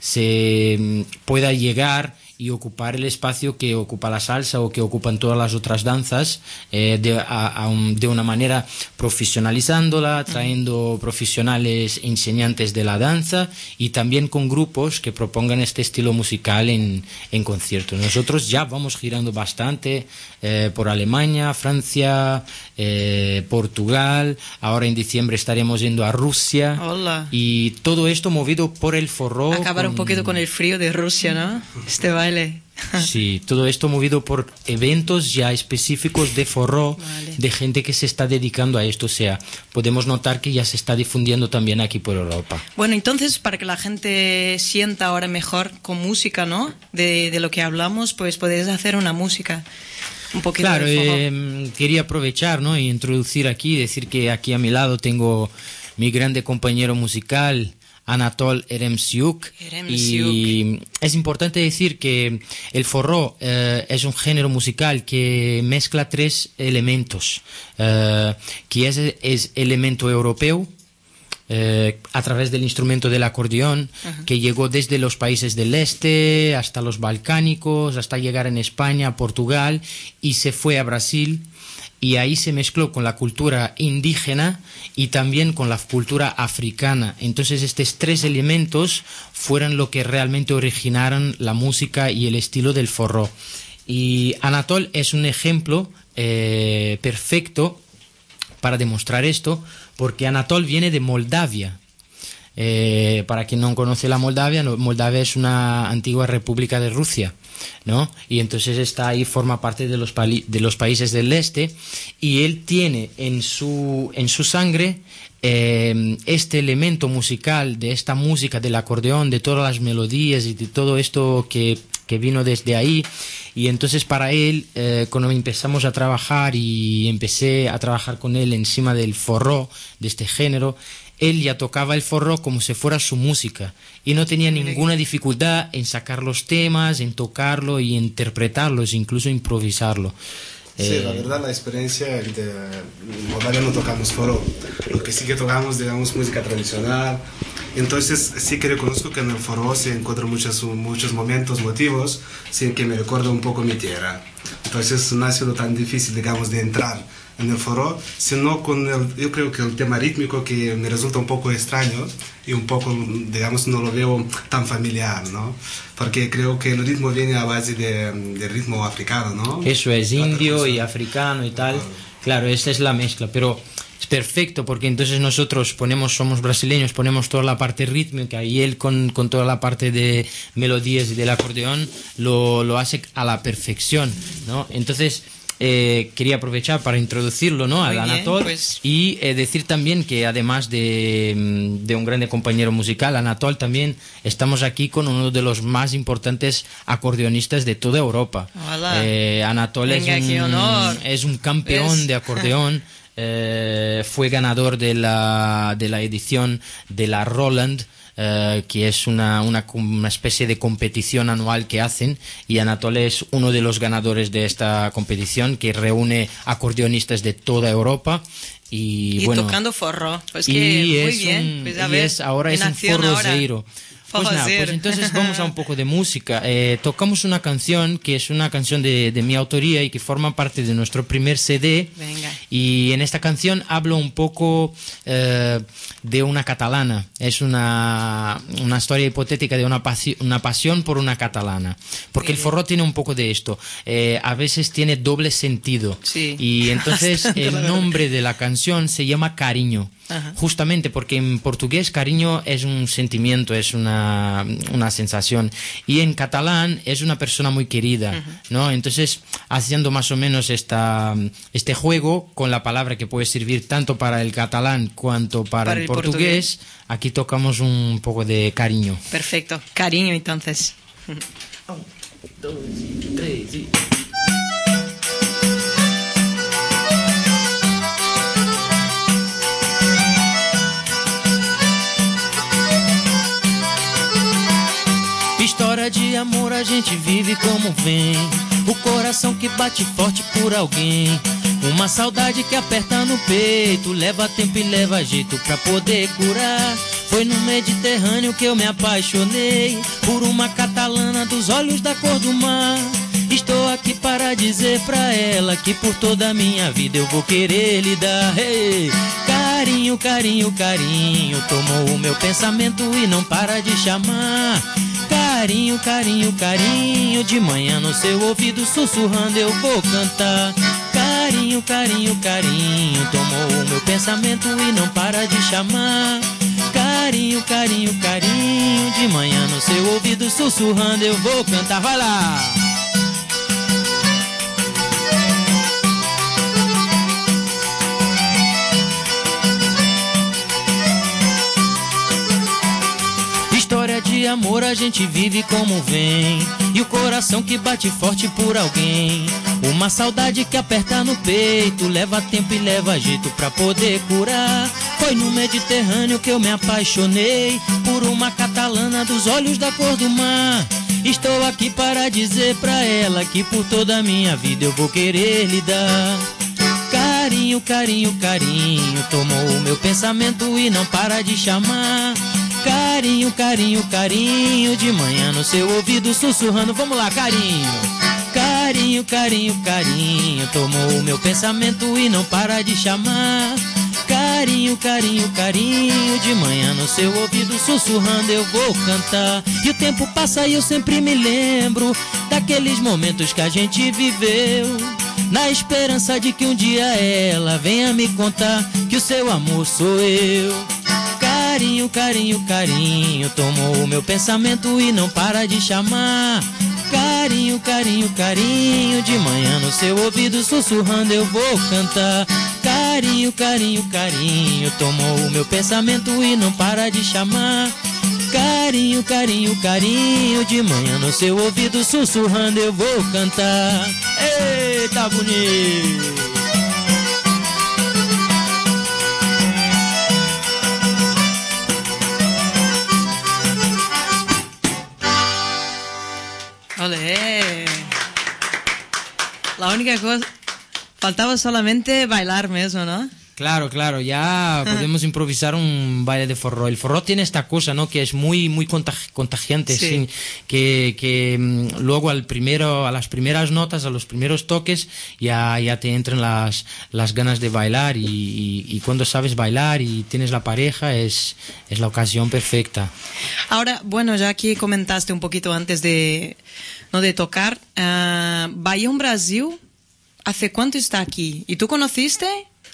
se pueda llegar y ocupar el espacio que ocupa la salsa o que ocupan todas las otras danzas, eh, de, a, a un, de una manera profesionalizándola, trayendo profesionales enseñantes de la danza, y también con grupos que propongan este estilo musical en, en conciertos. Nosotros ya vamos girando bastante eh, por Alemania, Francia, eh, Portugal, ahora en diciembre estaremos yendo a Rusia. Hola. Y todo esto movido por el forró. Acabar con... un poquito con el frío de Rusia, ¿no? Este baile. Sí, todo esto movido por eventos ya específicos de forró, vale. de gente que se está dedicando a esto. O sea, podemos notar que ya se está difundiendo también aquí por Europa. Bueno, entonces, para que la gente sienta ahora mejor con música, ¿no?, de, de lo que hablamos, pues podéis hacer una música un poquito. Claro, de forró. Eh, quería aprovechar, ¿no?, y introducir aquí, decir que aquí a mi lado tengo mi grande compañero musical, Anatol Eremsiuk, y es importante decir que el forró eh, es un género musical que mezcla tres elementos, eh, que es, es elemento europeo, eh, a través del instrumento del acordeón, uh-huh. que llegó desde los países del este hasta los balcánicos, hasta llegar en España, Portugal, y se fue a Brasil. y ahí se mezcló con la cultura indígena y también con la cultura africana. Entonces estos tres elementos fueron lo que realmente originaron la música y el estilo del forró. Y Anatol es un ejemplo eh, perfecto para demostrar esto, porque Anatol viene de Moldavia. Eh, para quien no conoce la Moldavia, no, Moldavia es una antigua república de Rusia, ¿no? Y entonces está ahí, forma parte de los, pali de los países del este, y él tiene en su, en su sangre eh, este elemento musical, de esta música, del acordeón, de todas las melodías y de todo esto que, que vino desde ahí. Y entonces para él, eh, cuando empezamos a trabajar y empecé a trabajar con él encima del forró, de este género, él ya tocaba el forró como si fuera su música y no tenía ninguna dificultad en sacar los temas, en tocarlo y interpretarlos, incluso improvisarlo. Sí, eh, la verdad la experiencia de Moldavia no tocamos forró, lo que sí que tocamos, digamos, música tradicional. Entonces sí que reconozco que en el forró se encuentran muchos, muchos momentos, motivos, sin que me recuerda un poco mi tierra. Entonces no ha sido tan difícil, digamos, de entrar en el forró, sino con el, yo creo que el tema rítmico, que me resulta un poco extraño y un poco, digamos, no lo veo tan familiar, ¿no? Porque creo que el ritmo viene a base de, de ritmo africano, ¿no? Eso es, indio y africano y tal. Claro, esa es la mezcla, pero es perfecto porque entonces nosotros ponemos, somos brasileños, ponemos toda la parte rítmica y él con, con toda la parte de melodías y del acordeón lo, lo hace a la perfección, ¿no? Entonces Eh, quería aprovechar para introducirlo, ¿no?, al Anatol, pues. Y eh, decir también que además de, de un grande compañero musical, Anatol, también estamos aquí con uno de los más importantes acordeonistas de toda Europa. Eh, Anatol Venga, es, un, es un campeón ¿Ves? de acordeón. eh, fue ganador de la, de la edición de la Roland, Uh, que es una, una, una especie de competición anual que hacen, y Anatol es uno de los ganadores de esta competición que reúne acordeonistas de toda Europa. Y, y bueno, tocando forró, pues que muy es bien. Un, pues a y ver, es, ahora es un forrozeiro. Pues nada, pues entonces vamos a un poco de música. Eh, tocamos una canción que es una canción de, de mi autoría y que forma parte de nuestro primer C D. Venga. Y en esta canción hablo un poco eh, de una catalana. Es una, una historia hipotética de una, pasi una pasión por una catalana. Porque Bien. el forró tiene un poco de esto. Eh, a veces tiene doble sentido. Sí. Y entonces el nombre de la canción se llama Cariño. Ajá. Justamente porque en portugués cariño es un sentimiento, es una, una sensación, y en catalán es una persona muy querida, uh-huh. ¿no? Entonces, haciendo más o menos esta, este juego con la palabra que puede servir tanto para el catalán cuanto para, para el, el portugués, portugués, aquí tocamos un poco de cariño. Perfecto, cariño entonces. Un, dos, tres y... História de amor a gente vive como vem, o coração que bate forte por alguém, uma saudade que aperta no peito, leva tempo e leva jeito pra poder curar. Foi no Mediterrâneo que eu me apaixonei por uma catalana dos olhos da cor do mar. Estou aqui para dizer pra ela que por toda a minha vida eu vou querer lhe dar. Hey, carinho, carinho, carinho, tomou o meu pensamento e não para de chamar. Carinho, carinho, carinho, de manhã no seu ouvido sussurrando eu vou cantar. Carinho, carinho, carinho, tomou o meu pensamento e não para de chamar. Carinho, carinho, carinho, de manhã no seu ouvido sussurrando eu vou cantar. Vai lá! História de amor a gente vive como vem, e o coração que bate forte por alguém, uma saudade que aperta no peito, leva tempo e leva jeito pra poder curar. Foi no Mediterrâneo que eu me apaixonei por uma catalana dos olhos da cor do mar. Estou aqui para dizer pra ela que por toda a minha vida eu vou querer lhe dar. Carinho, carinho, carinho, tomou o meu pensamento e não para de chamar. Carinho, carinho, carinho, de manhã no seu ouvido sussurrando. Vamos lá, carinho. Carinho, Carinho, carinho, carinho, tomou o meu pensamento e não para de chamar. Carinho, carinho, carinho, de manhã no seu ouvido sussurrando eu vou cantar. E o tempo passa e eu sempre me lembro daqueles momentos que a gente viveu, na esperança de que um dia ela venha me contar que o seu amor sou eu. Carinho, carinho, carinho, tomou o meu pensamento e não para de chamar. Carinho, carinho, carinho, de manhã no seu ouvido sussurrando eu vou cantar. Carinho, carinho, carinho, tomou o meu pensamento e não para de chamar. Carinho, carinho, carinho, de manhã no seu ouvido sussurrando eu vou cantar. Eita, bonito! Olé. La única cosa, faltaba solamente bailar mesmo, ¿no? Claro, claro, ya podemos improvisar un baile de forró. El forró tiene esta cosa, ¿no? Que es muy, muy contagi- contagiante, Sí. sí, que, que mm, luego al primero, a las primeras notas, a los primeros toques, ya, ya te entran las, las ganas de bailar y, y, y cuando sabes bailar y tienes la pareja es, es la ocasión perfecta. Ahora, bueno, ya aquí comentaste un poquito antes de, ¿no? de tocar, uh, Baião Brasil, ¿hace cuánto está aquí? ¿Y tú conociste?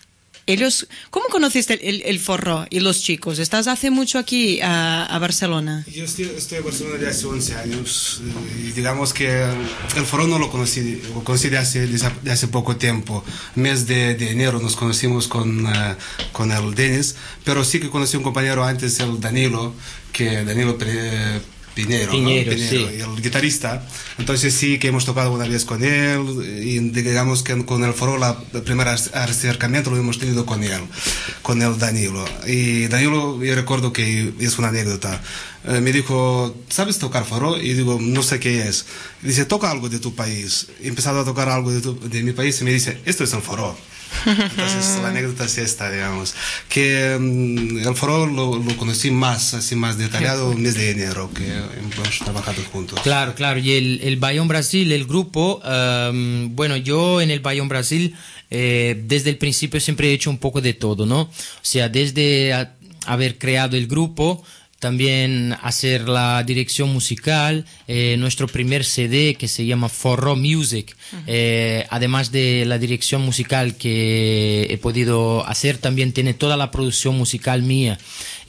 Ellos, ¿cómo conociste el, el, el forró y los chicos? ¿Estás hace mucho aquí a, a Barcelona? Yo estoy, estoy en Barcelona desde hace once años y digamos que el forró no lo conocí, lo conocí de hace, de hace poco tiempo. Mes de, de enero nos conocimos con, uh, con el Denis, pero sí que conocí un compañero antes, el Danilo, que Danilo Pre, Piñero, Piñero, ¿no? Piñero, sí. el guitarrista. Entonces sí que hemos tocado una vez con él y digamos que con el forró la, el primer acercamiento lo hemos tenido con él, con el Danilo. Y Danilo, yo recuerdo que es una anécdota. Eh, me dijo, ¿sabes tocar forró? Y digo, no sé qué es. Dice, toca algo de tu país. He empezado a tocar algo de, tu, de mi país y me dice, esto es el forró. Entonces la anécdota es esta, digamos, que um, el forró lo, lo conocí más, así más detallado el mes de enero, que hemos trabajado juntos. Claro, claro, y el, el Baião Brasil, el grupo, um, bueno, yo en el Baião Brasil eh, desde el principio siempre he hecho un poco de todo, ¿no? O sea, desde a, haber creado el grupo, también hacer la dirección musical, eh, nuestro primer C D que se llama Forró Music, uh-huh. eh, además de la dirección musical que he podido hacer, también tiene toda la producción musical mía.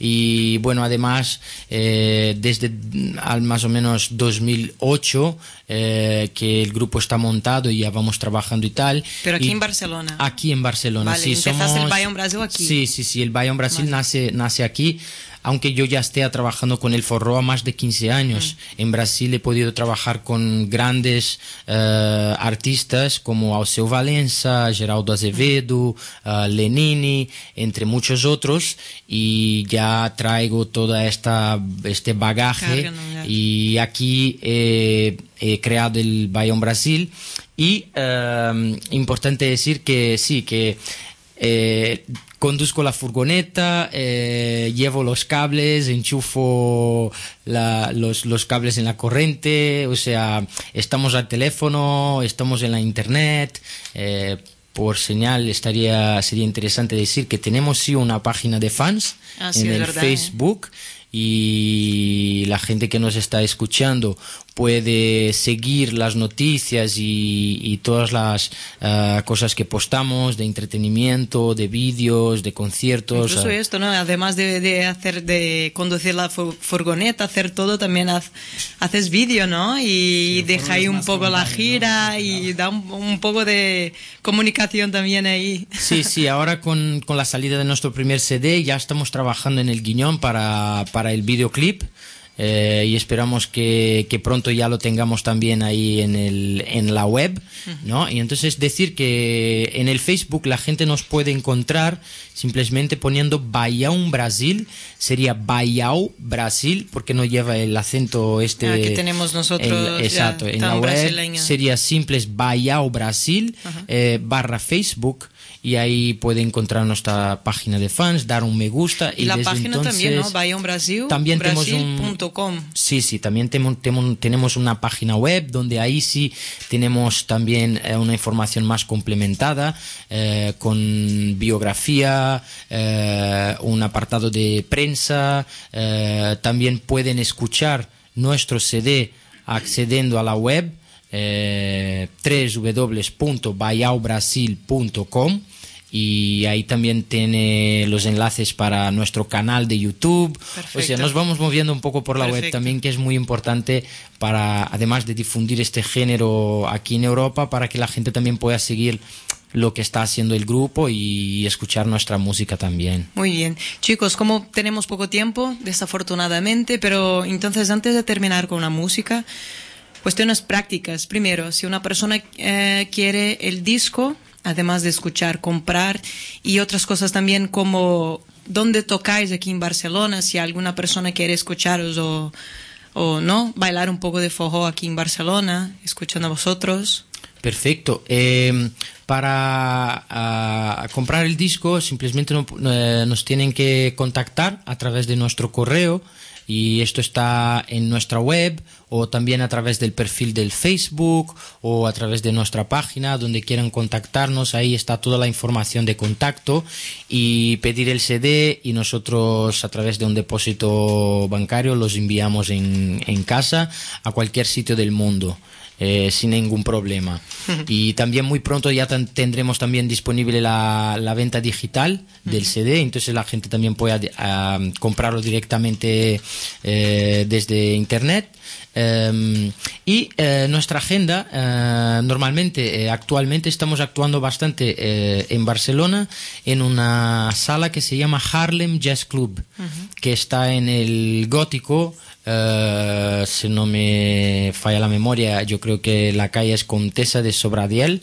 Y bueno, además, eh, desde al más o menos dos mil ocho, eh, que el grupo está montado y ya vamos trabajando y tal. Pero aquí y en Barcelona. Aquí en Barcelona, vale, sí. Empezaste Somos, el Baião Brasil aquí. Sí, sí, sí, el Baião Brasil vale. nace, nace aquí. Aunque yo ya esté trabajando con el forró a más de quince años. Mm. En Brasil he podido trabajar con grandes uh, artistas como Alceu Valença, Geraldo Azevedo, mm. uh, Lenini, entre muchos otros, y ya traigo toda esta este bagaje. Carga, y aquí eh, he creado el Baião Brasil. Y uh, importante decir que sí, que eh, conduzco la furgoneta, eh, llevo los cables, enchufo la, los, los cables en la corriente, o sea, estamos al teléfono, estamos en la internet. Eh, por señal estaría sería interesante decir que tenemos sí una página de fans ah, sí, en el verdad, Facebook. Eh. Y la gente que nos está escuchando puede seguir las noticias y, y todas las uh, cosas que postamos de entretenimiento, de vídeos, de conciertos. Incluso uh, esto, ¿no? Además de, de hacer, de conducir la furgoneta, hacer todo, también haz, haces vídeo, ¿no? Y sí, deja ahí un poco la gira, ¿no? Y da un, un poco de comunicación también ahí. Sí, sí, ahora con, con la salida de nuestro primer C D ya estamos trabajando en el guiñón para, para el videoclip. Eh, y esperamos que, que pronto ya lo tengamos también ahí en, el, en la web, ¿no? Y entonces decir que en el Facebook la gente nos puede encontrar simplemente poniendo Baião Brasil, sería Baião Brasil, porque no lleva el acento este. Aquí tenemos nosotros. El, exacto, en la web brasileño. Sería simples Baião Brasil, eh, barra Facebook. y ahí puede encontrar nuestra página de fans, dar un me gusta. Y, y la página entonces, también, ¿no? Bayón Brasil, también Brasil tenemos un, punto com. Sí, sí, también temo, temo, tenemos una página web donde ahí sí tenemos también eh, una información más complementada, eh, con biografía, eh, un apartado de prensa, eh, también pueden escuchar nuestro C D accediendo a la web eh, doble u doble u doble u punto bayao brasil punto com, y ahí también tiene los enlaces para nuestro canal de YouTube. Perfecto. O sea, nos vamos moviendo un poco por la Perfecto. Web también, que es muy importante para, además de difundir este género aquí en Europa, para que la gente también pueda seguir lo que está haciendo el grupo y escuchar nuestra música también. Muy bien. Chicos, como tenemos poco tiempo, desafortunadamente, pero entonces antes de terminar con la música, cuestiones prácticas. Primero, si una persona eh, quiere el disco, además de escuchar, comprar, y otras cosas también como dónde tocáis aquí en Barcelona, si alguna persona quiere escucharos o, o no, bailar un poco de forró aquí en Barcelona, escuchando a vosotros. Perfecto. Eh, para a, a comprar el disco simplemente no, eh, nos tienen que contactar a través de nuestro correo, y esto está en nuestra web o también a través del perfil del Facebook o a través de nuestra página, donde quieran contactarnos. Ahí está toda la información de contacto y pedir el C D, y nosotros a través de un depósito bancario los enviamos en, en casa a cualquier sitio del mundo. Eh, sin ningún problema. Y también muy pronto ya tendremos también disponible la, la venta digital del C D, entonces la gente también puede uh, comprarlo directamente eh, desde internet. Um, y eh, nuestra agenda, eh, normalmente, eh, actualmente estamos actuando bastante eh, en Barcelona, en una sala que se llama Harlem Jazz Club, uh-huh. que está en el Gótico. Uh, si no me falla la memoria, yo creo que la calle es Comtesa de Sobradiel,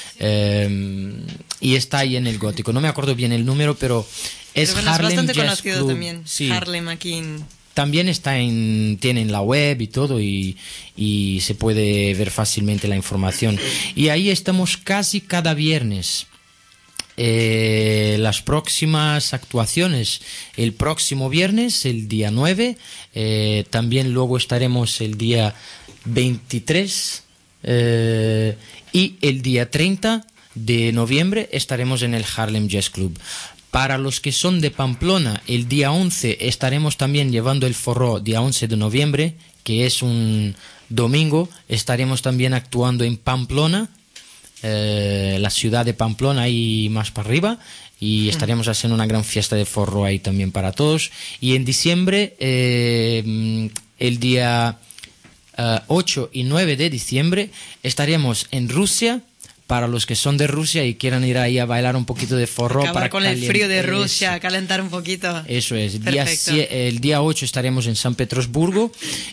uh, y está ahí en el Gótico. No me acuerdo bien el número, pero es pero Harlem es bastante Jazz conocido Club. También. Sí. Harlem aquí en... También está en, tienen la web y todo, y, y se puede ver fácilmente la información. Y ahí estamos casi cada viernes. Eh, las próximas actuaciones el próximo viernes, el día nueve, eh, también luego estaremos el día veintitrés, eh, y el día treinta de noviembre estaremos en el Harlem Jazz Club. Para los que son de Pamplona, el día once estaremos también llevando el forró, día once de noviembre, que es un domingo. Estaremos también actuando en Pamplona, Eh, la ciudad de Pamplona, ahí más para arriba, y estaremos haciendo una gran fiesta de forró ahí también para todos. Y en diciembre, eh, el día uh, ocho y nueve de diciembre, estaremos en Rusia. Para los que son de Rusia y quieran ir ahí a bailar un poquito de forró, acabar para con el frío de Rusia, calentar un poquito. Eso es. El día, el día ocho estaremos en San Petersburgo,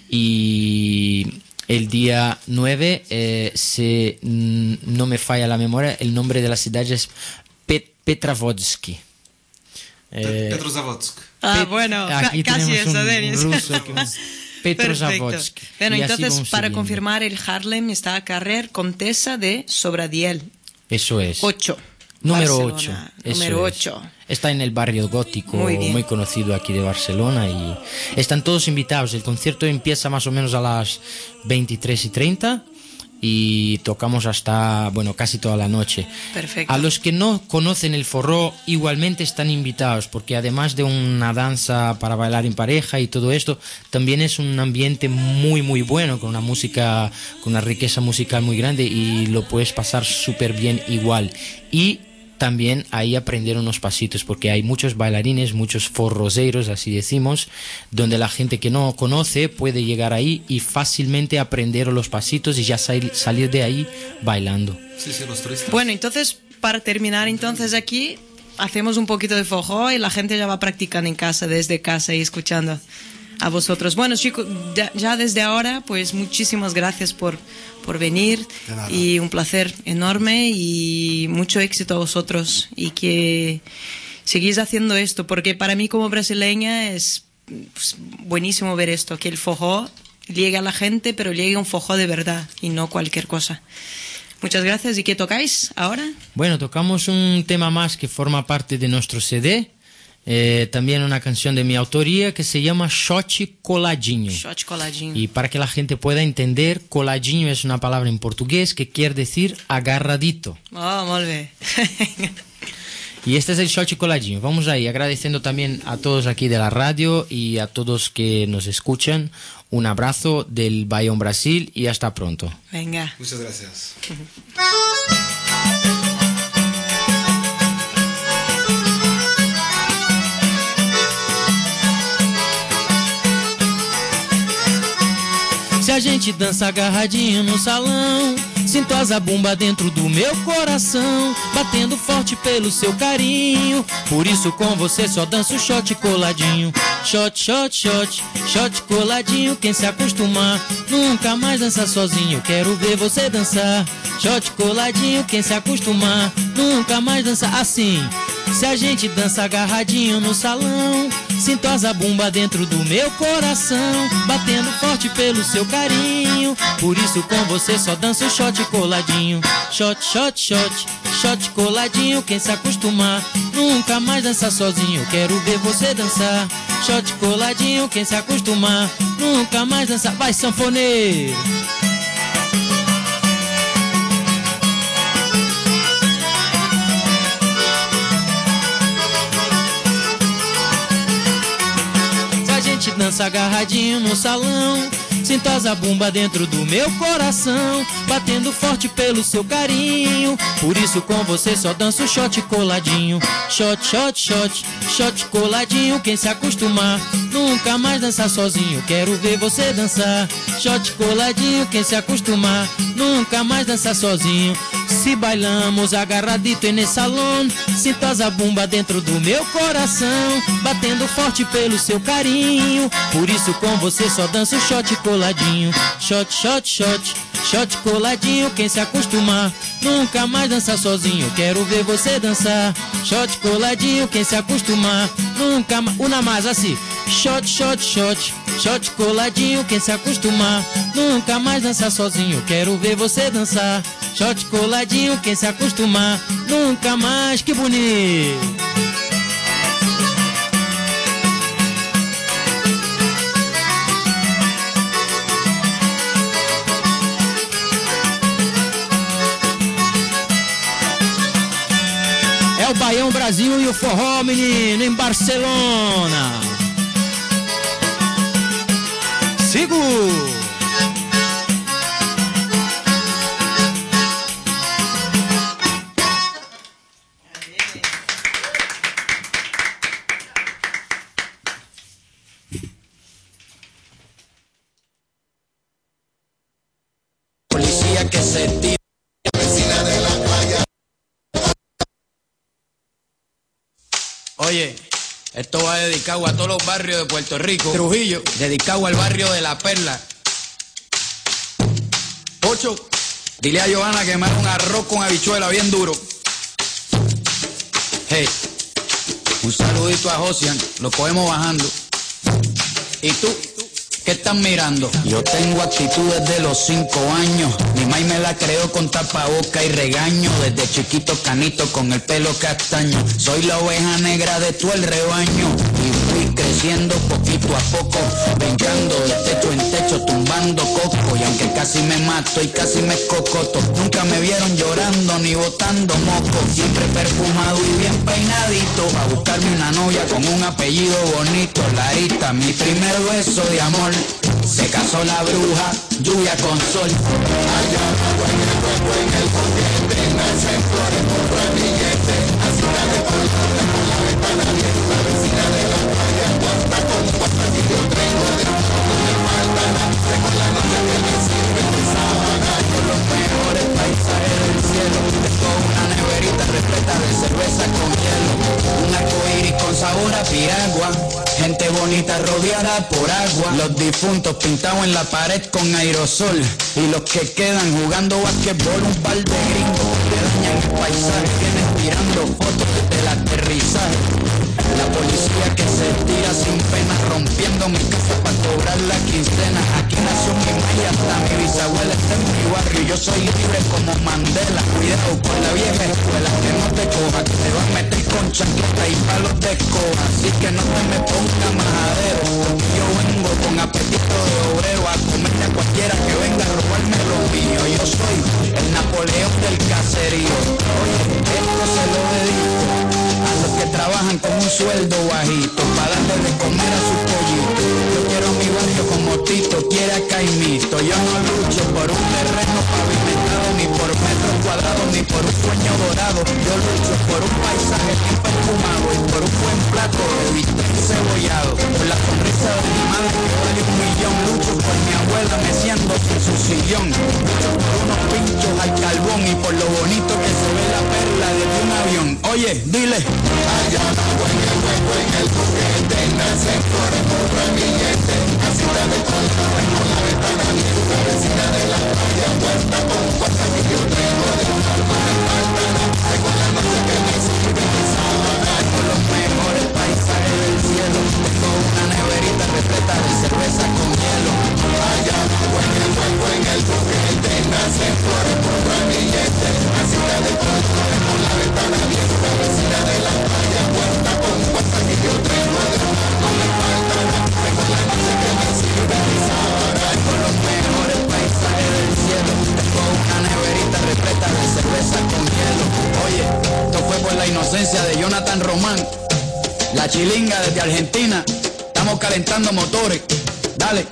y el día nueve, eh, si no me falla la memoria, el nombre de la ciudad es Pet Petrozavodsk. Eh, Petrozavodsk. Ah, Pet, bueno, ca casi eso, Denis. Petrozavodsk. Bueno, entonces, para confirmar, el Harlem está a carrer Comtesa de Sobradiel. Eso es. ocho. Número ocho. Número ocho. Está en el barrio gótico, muy, muy conocido aquí de Barcelona, y están todos invitados. El concierto empieza más o menos a las veintitrés y treinta y tocamos hasta, bueno, casi toda la noche. Perfecto. A los que no conocen el forró, igualmente están invitados, porque además de una danza para bailar en pareja y todo esto, también es un ambiente muy muy bueno, con una música, con una riqueza musical muy grande, y lo puedes pasar súper bien igual. Y también ahí aprender unos pasitos, porque hay muchos bailarines, muchos forroseros, así decimos, donde la gente que no conoce puede llegar ahí y fácilmente aprender los pasitos y ya sal salir de ahí bailando. Sí, sí, los turistas. Bueno, entonces, para terminar entonces aquí, hacemos un poquito de forró y la gente ya va practicando en casa, desde casa, y escuchando a vosotros. Bueno, chicos, ya, ya desde ahora, pues muchísimas gracias por, por venir, y un placer enorme, y mucho éxito a vosotros, y que seguís haciendo esto, porque para mí como brasileña es pues, buenísimo ver esto, que el forró llegue a la gente, pero llegue un forró de verdad y no cualquier cosa. Muchas gracias. ¿Y qué tocáis ahora? Bueno, tocamos un tema más que forma parte de nuestro C D. Eh, también una canción de mi autoría que se llama Shot Coladinho. Shot Coladinho. Y para que la gente pueda entender, coladinho es una palabra en portugués que quiere decir agarradito. Oh, muy bien. Y este es el Shot Coladinho. Vamos ahí, agradeciendo también a todos aquí de la radio y a todos que nos escuchan. Un abrazo del Baião Brasil y hasta pronto. Venga. Muchas gracias. Se a gente dança agarradinho no salão, sinto a zabumba dentro do meu coração, batendo forte pelo seu carinho. Por isso com você só danço shot coladinho. Shot, shot, shot, shot coladinho. Quem se acostumar nunca mais dança sozinho. Quero ver você dançar. Shot coladinho. Quem se acostumar nunca mais dança assim. Se a gente dança agarradinho no salão, sinto a zabumba dentro do meu coração, batendo forte pelo seu carinho. Por isso com você só danço shot coladinho. Shot, shot, shot, shot coladinho. Quem se acostumar nunca mais dança sozinho. Quero ver você dançar. Shot coladinho. Quem se acostumar nunca mais dança. Vai, sanfoneiro! Dança agarradinho no salão, sinto a zabumba dentro do meu coração, batendo forte pelo seu carinho. Por isso com você só danço shot coladinho. Shot, shot, shot, shot coladinho. Quem se acostumar nunca mais dança sozinho. Quero ver você dançar. Shot coladinho. Quem se acostumar nunca mais dança sozinho. Se bailamos agarradito en el salão, sinto a zabumba dentro do meu coração, batendo forte pelo seu carinho. Por isso com você só danço shot coladinho. Shot, shot, shot, shot coladinho. Quem se acostumar nunca mais dança sozinho. Quero ver você dançar. Shot coladinho. Quem se acostumar nunca mais. Uma mais assim. Shot, shot, shot, shot coladinho. Quem se acostumar nunca mais dança sozinho. Quero ver você dançar. Shot coladinho. Quem se acostumar nunca mais. Que bonito! É o Baião Brasil e o forró, menino, em Barcelona. Sigo! Policía que se tira. Vecina de la playa. Oye, esto va dedicado a todos los barrios de Puerto Rico. Trujillo, dedicado al barrio de La Perla. Ocho, dile a Johanna que me haga un arroz con habichuela bien duro. Hey, un saludito a Josian, lo cogemos bajando. ¿Y tú? ¿Qué estás mirando? Yo tengo actitud desde los cinco años. Mi maíz me la creó con tapaboca y regaño. Desde chiquito canito con el pelo castaño. Soy la oveja negra de todo el rebaño. Y fui creciendo poquito a poco, brincando de techo en techo, tumbando coco. Y aunque casi me mato y casi me cocoto, nunca me vieron llorando ni botando moco. Siempre perfumado y bien peinadito, a buscarme una novia con un apellido bonito. Larita, mi primer beso de amor. Se casó la bruja, lluvia con sol. Allá abajo en el cuerpo, en el boquete, nacen flores por ramillete. Así la de por la ventana abierta, la vecina de la playa, cuarta con cuarta, y yo tengo de todo, no me falta nada. Tengo la noche que me sirve de sábana, con los mejores paisajes del cielo. Tengo una neverita repleta de cerveza con hielo, un arcoíris con sabor a piragua. Gente bonita rodeada por agua. Los difuntos pintados en la pared con aerosol. Y los que quedan jugando basquetbol. Un par de gringos que dañan el paisaje. Vienen tirando fotos desde el aterrizaje. La policía que se tira sin pena, rompiendo mi casa para cobrar la quincena. Aquí nació mi maíz, hasta mi bisabuela está en mi barrio. yo soy libre como Mandela. Cuidado con la vieja escuela, que no te coja, que te va a meter con chancleta y palos de escoba. Así que no te me ponga majadero, porque yo vengo con apetito de obrero a comerle a cualquiera que venga a robarme lo mío. Yo soy el Napoleón del caserío. Oye, esto se lo dedico a los que trabajan con un sueldo bajito, para darle de comer a sus pollitos. Yo quiero mi barrio como Tito quiere a Caimito. Yo no lucho por un terreno pavimentado, ni por metros cuadrados, ni por un sueño dorado. Yo lucho por un paisaje bien perfumado y por un buen plato de bistec cebollado. Por la sonrisa de mi madre que vale un millón. Lucho por mi abuela meciéndose en su sillón. Lucho por unos pinchos al carbón y por lo bonito que se ve la perla desde un avión. Oye, dile. Allá abajo en el hueco, en el boquete, nacen flores por ramillete. Casita de colores con la ventana abierta, vecina de la playa, puerta con puerta que yo tengo de un alma de faltana. Tengo la noche que me sirve de sábana, con los mejores paisajes del cielo. Tengo una neverita repleta de cerveza con hielo. Allá abajo en el hueco, en el boquete, nacen flores por ramillete. Casita de colores con la ventana abierta, vecina de la playa, puerta con puerta que yo tengo de un alma de faltana. Tengo la noche que me sirve de sábana, con los mejores paisajes del cielo. Tengo una neverita repleta de cerveza con hielo. Oye, esto fue por la inocencia de Jonathan Román, la chilinga desde Argentina. Estamos calentando motores. Dale.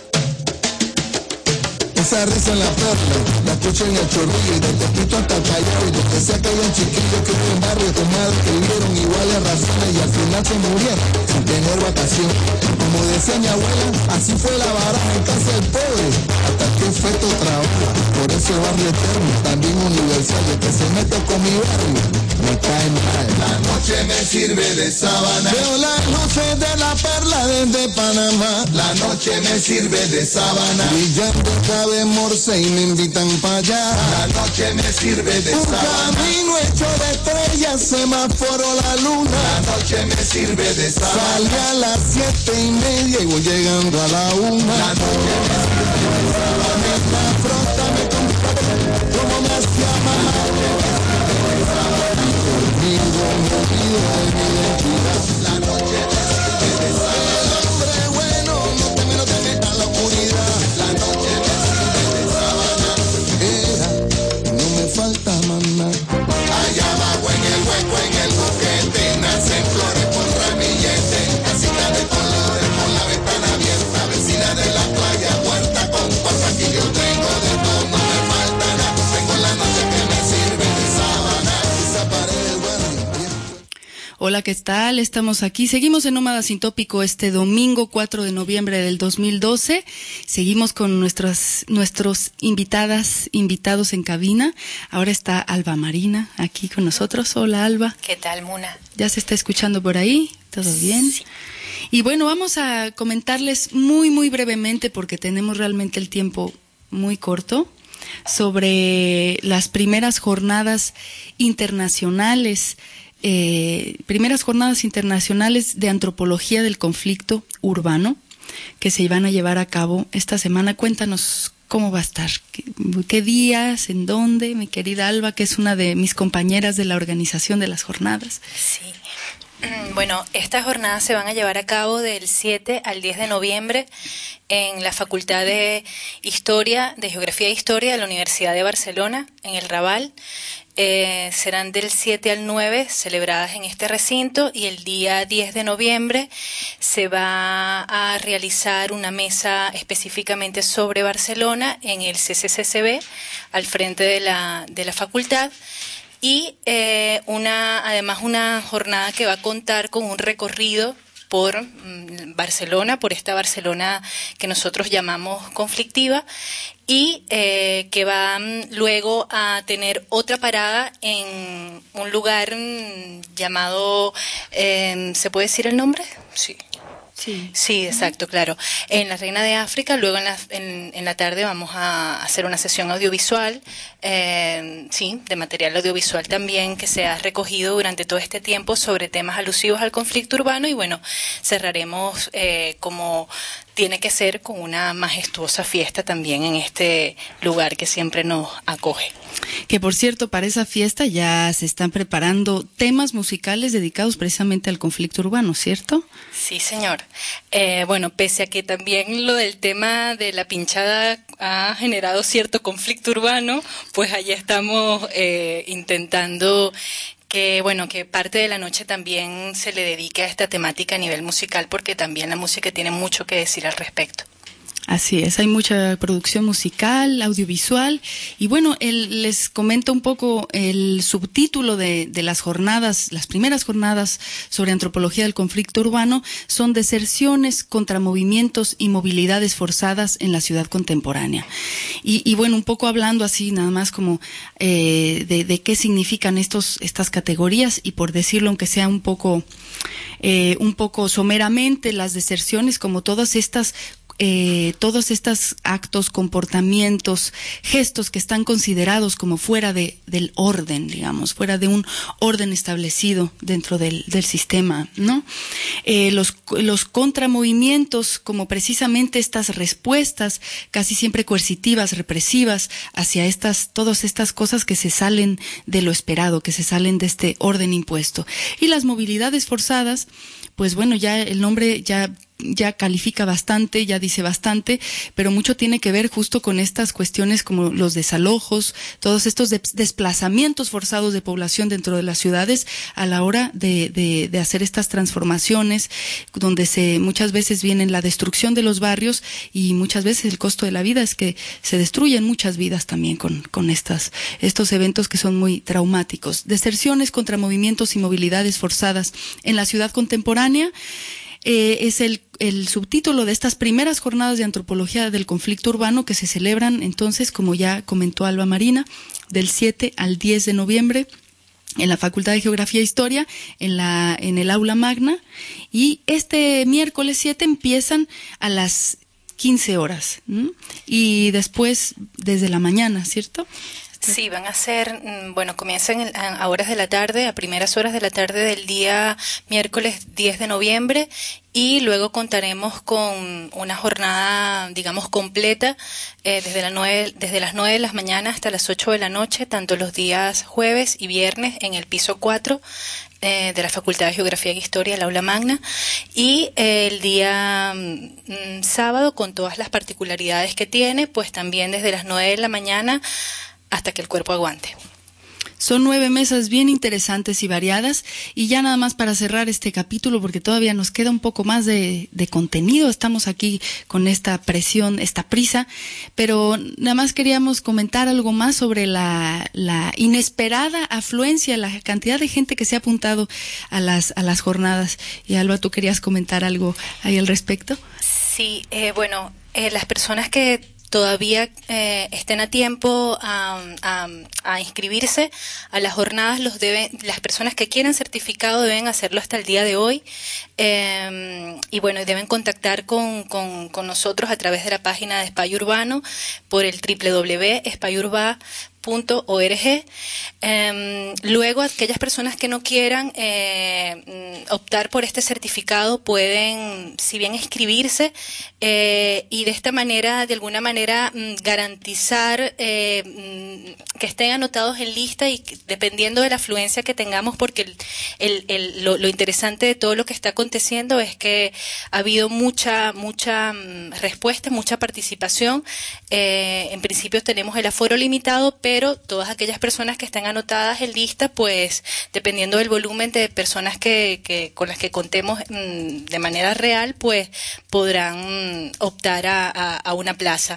Esa risa en la perla, la escucho en el chorrillo y de Tepito hasta el Callao. Y lo que sea que hay un chiquillo que en el barrio tu madre que vieron iguales razones y al final se murieron sin tener vacación. Como decía mi abuela, así fue la baraja en casa del pobre, hasta que fue tu trabajo. Por eso el barrio eterno, también universal, el que se mete con mi barrio, me cae mal. La noche me sirve de sábana, veo las luces de la perla desde Panamá. La noche me sirve de sábana, brillando cabe Morse y me invitan para allá. La noche me sirve de un sábana, camino hecho de estrellas, semáforo la luna. La noche me sirve de sábana, salí a las siete y media y voy llegando a la una. La noche me sirve de sábana, la frota me compró como me hacía mamá. Conmigo me olvido de mi identidad. La noche me sirve de sábana, el hombre bueno no teme, no teme a la oscuridad. La noche me falta maná. Allá abajo en el hueco, en el boquete, nacen flores por ramillete. Casita de colores con la ventana abierta, vecina de la playa, puerta con puerta que yo tengo de todo, no me falta nada. Tengo la noche que me sirve de sábana, esa pared del barrio. Hola, ¿qué tal? Estamos aquí, seguimos en Nómada Sin Tópico este domingo cuatro de noviembre del dos mil doce. Seguimos con nuestras nuestros invitadas, invitados en cabina. Ahora está Alba Marina aquí con nosotros. Hola, Alba. ¿Qué tal, Muna? ¿Ya se está escuchando por ahí? ¿Todo bien? Sí. Y bueno, vamos a comentarles muy, muy brevemente, porque tenemos realmente el tiempo muy corto, sobre las primeras jornadas internacionales Eh, primeras jornadas internacionales de antropología del conflicto urbano que se van a llevar a cabo esta semana. Cuéntanos cómo va a estar, qué, qué días, en dónde, mi querida Alba, que es una de mis compañeras de la organización de las jornadas. Sí. Bueno, estas jornadas se van a llevar a cabo del siete al diez de noviembre en la Facultad de Historia, de Geografía e Historia de la Universidad de Barcelona, en el Raval. Eh, serán del siete al nueve celebradas en este recinto, y el día diez de noviembre se va a realizar una mesa específicamente sobre Barcelona en el C C C C B, al frente de la, de la facultad. Y eh, una, además una jornada que va a contar con un recorrido por mm, Barcelona, por esta Barcelona que nosotros llamamos conflictiva, y eh, que va mm, luego a tener otra parada en un lugar mm, llamado, eh, ¿se puede decir el nombre? Sí. Sí. Sí, exacto, claro. En la Reina de África, luego en la, en, en la tarde vamos a hacer una sesión audiovisual, eh, sí, de material audiovisual también que se ha recogido durante todo este tiempo sobre temas alusivos al conflicto urbano, y bueno, cerraremos eh, como tiene que ser con una majestuosa fiesta también en este lugar que siempre nos acoge. Que por cierto, para esa fiesta ya se están preparando temas musicales dedicados precisamente al conflicto urbano, ¿cierto? Sí, señor. Eh, bueno, pese a que también lo del tema de la pinchada ha generado cierto conflicto urbano, pues allí estamos eh, intentando que, bueno, que parte de la noche también se le dedique a esta temática a nivel musical, porque también la música tiene mucho que decir al respecto. Así es, hay mucha producción musical, audiovisual, y bueno, el, les comento un poco el subtítulo de, de las jornadas, las primeras jornadas sobre antropología del conflicto urbano, son deserciones, contramovimientos y movilidades forzadas en la ciudad contemporánea. Y, y bueno, un poco hablando así nada más como eh, de, de qué significan estos, estas categorías, y por decirlo aunque sea un poco, eh, un poco someramente, las deserciones como todas estas Eh, todos estos actos, comportamientos, gestos que están considerados como fuera de, del orden, digamos, fuera de un orden establecido dentro del, del sistema, ¿no? Eh, los, los contramovimientos, como precisamente estas respuestas casi siempre coercitivas, represivas, hacia estas, todas estas cosas que se salen de lo esperado, que se salen de este orden impuesto. Y las movilidades forzadas, pues bueno, ya el nombre ya ya califica bastante, ya dice bastante, pero mucho tiene que ver justo con estas cuestiones como los desalojos, todos estos de- desplazamientos forzados de población dentro de las ciudades a la hora de, de, de hacer estas transformaciones, donde se muchas veces viene la destrucción de los barrios, y muchas veces el costo de la vida es que se destruyen muchas vidas también con, con estas, estos eventos que son muy traumáticos. Deserciones, contramovimientos y movilidades forzadas en la ciudad contemporánea. Eh, es el, el subtítulo de estas primeras jornadas de antropología del conflicto urbano, que se celebran entonces, como ya comentó Alba Marina, del siete al diez de noviembre en la Facultad de Geografía e Historia, en la en el aula magna, y este miércoles siete empiezan a las quince horas, ¿m? Y después desde la mañana, ¿cierto? Sí, van a ser, bueno, comienzan a horas de la tarde, a primeras horas de la tarde del día miércoles diez de noviembre, y luego contaremos con una jornada, digamos, completa, eh, desde, la nueve, desde las nueve de la mañana hasta las ocho de la noche, tanto los días jueves y viernes en el piso cuatro eh, de la Facultad de Geografía e Historia, el aula magna, y eh, el día mm, sábado, con todas las particularidades que tiene, pues también desde las nueve de la mañana hasta que el cuerpo aguante. Son nueve mesas bien interesantes y variadas, y ya nada más para cerrar este capítulo, porque todavía nos queda un poco más de, de contenido, estamos aquí con esta presión, esta prisa, pero nada más queríamos comentar algo más sobre la, la inesperada afluencia, la cantidad de gente que se ha apuntado a las, a las jornadas. Y Alba, ¿tú querías comentar algo ahí al respecto? Sí, eh, bueno, eh, las personas que todavía eh, estén a tiempo a, a, a inscribirse a las jornadas, los deben, las personas que quieran certificado deben hacerlo hasta el día de hoy, eh, y bueno, deben contactar con, con, con nosotros a través de la página de Espacio Urbano por el doble u doble u doble u punto espayurba punto org. Eh, luego, aquellas personas que no quieran eh, optar por este certificado pueden, si bien, inscribirse eh, y de esta manera, de alguna manera, garantizar eh, que estén anotados en lista, y dependiendo de la afluencia que tengamos, porque el, el, el, lo, lo interesante de todo lo que está aconteciendo es que ha habido mucha, mucha respuesta, mucha participación. Eh, en principio tenemos el aforo limitado, pero pero todas aquellas personas que están anotadas en lista, pues dependiendo del volumen de personas que, que con las que contemos mmm, de manera real, pues podrán mmm, optar a, a, a una plaza.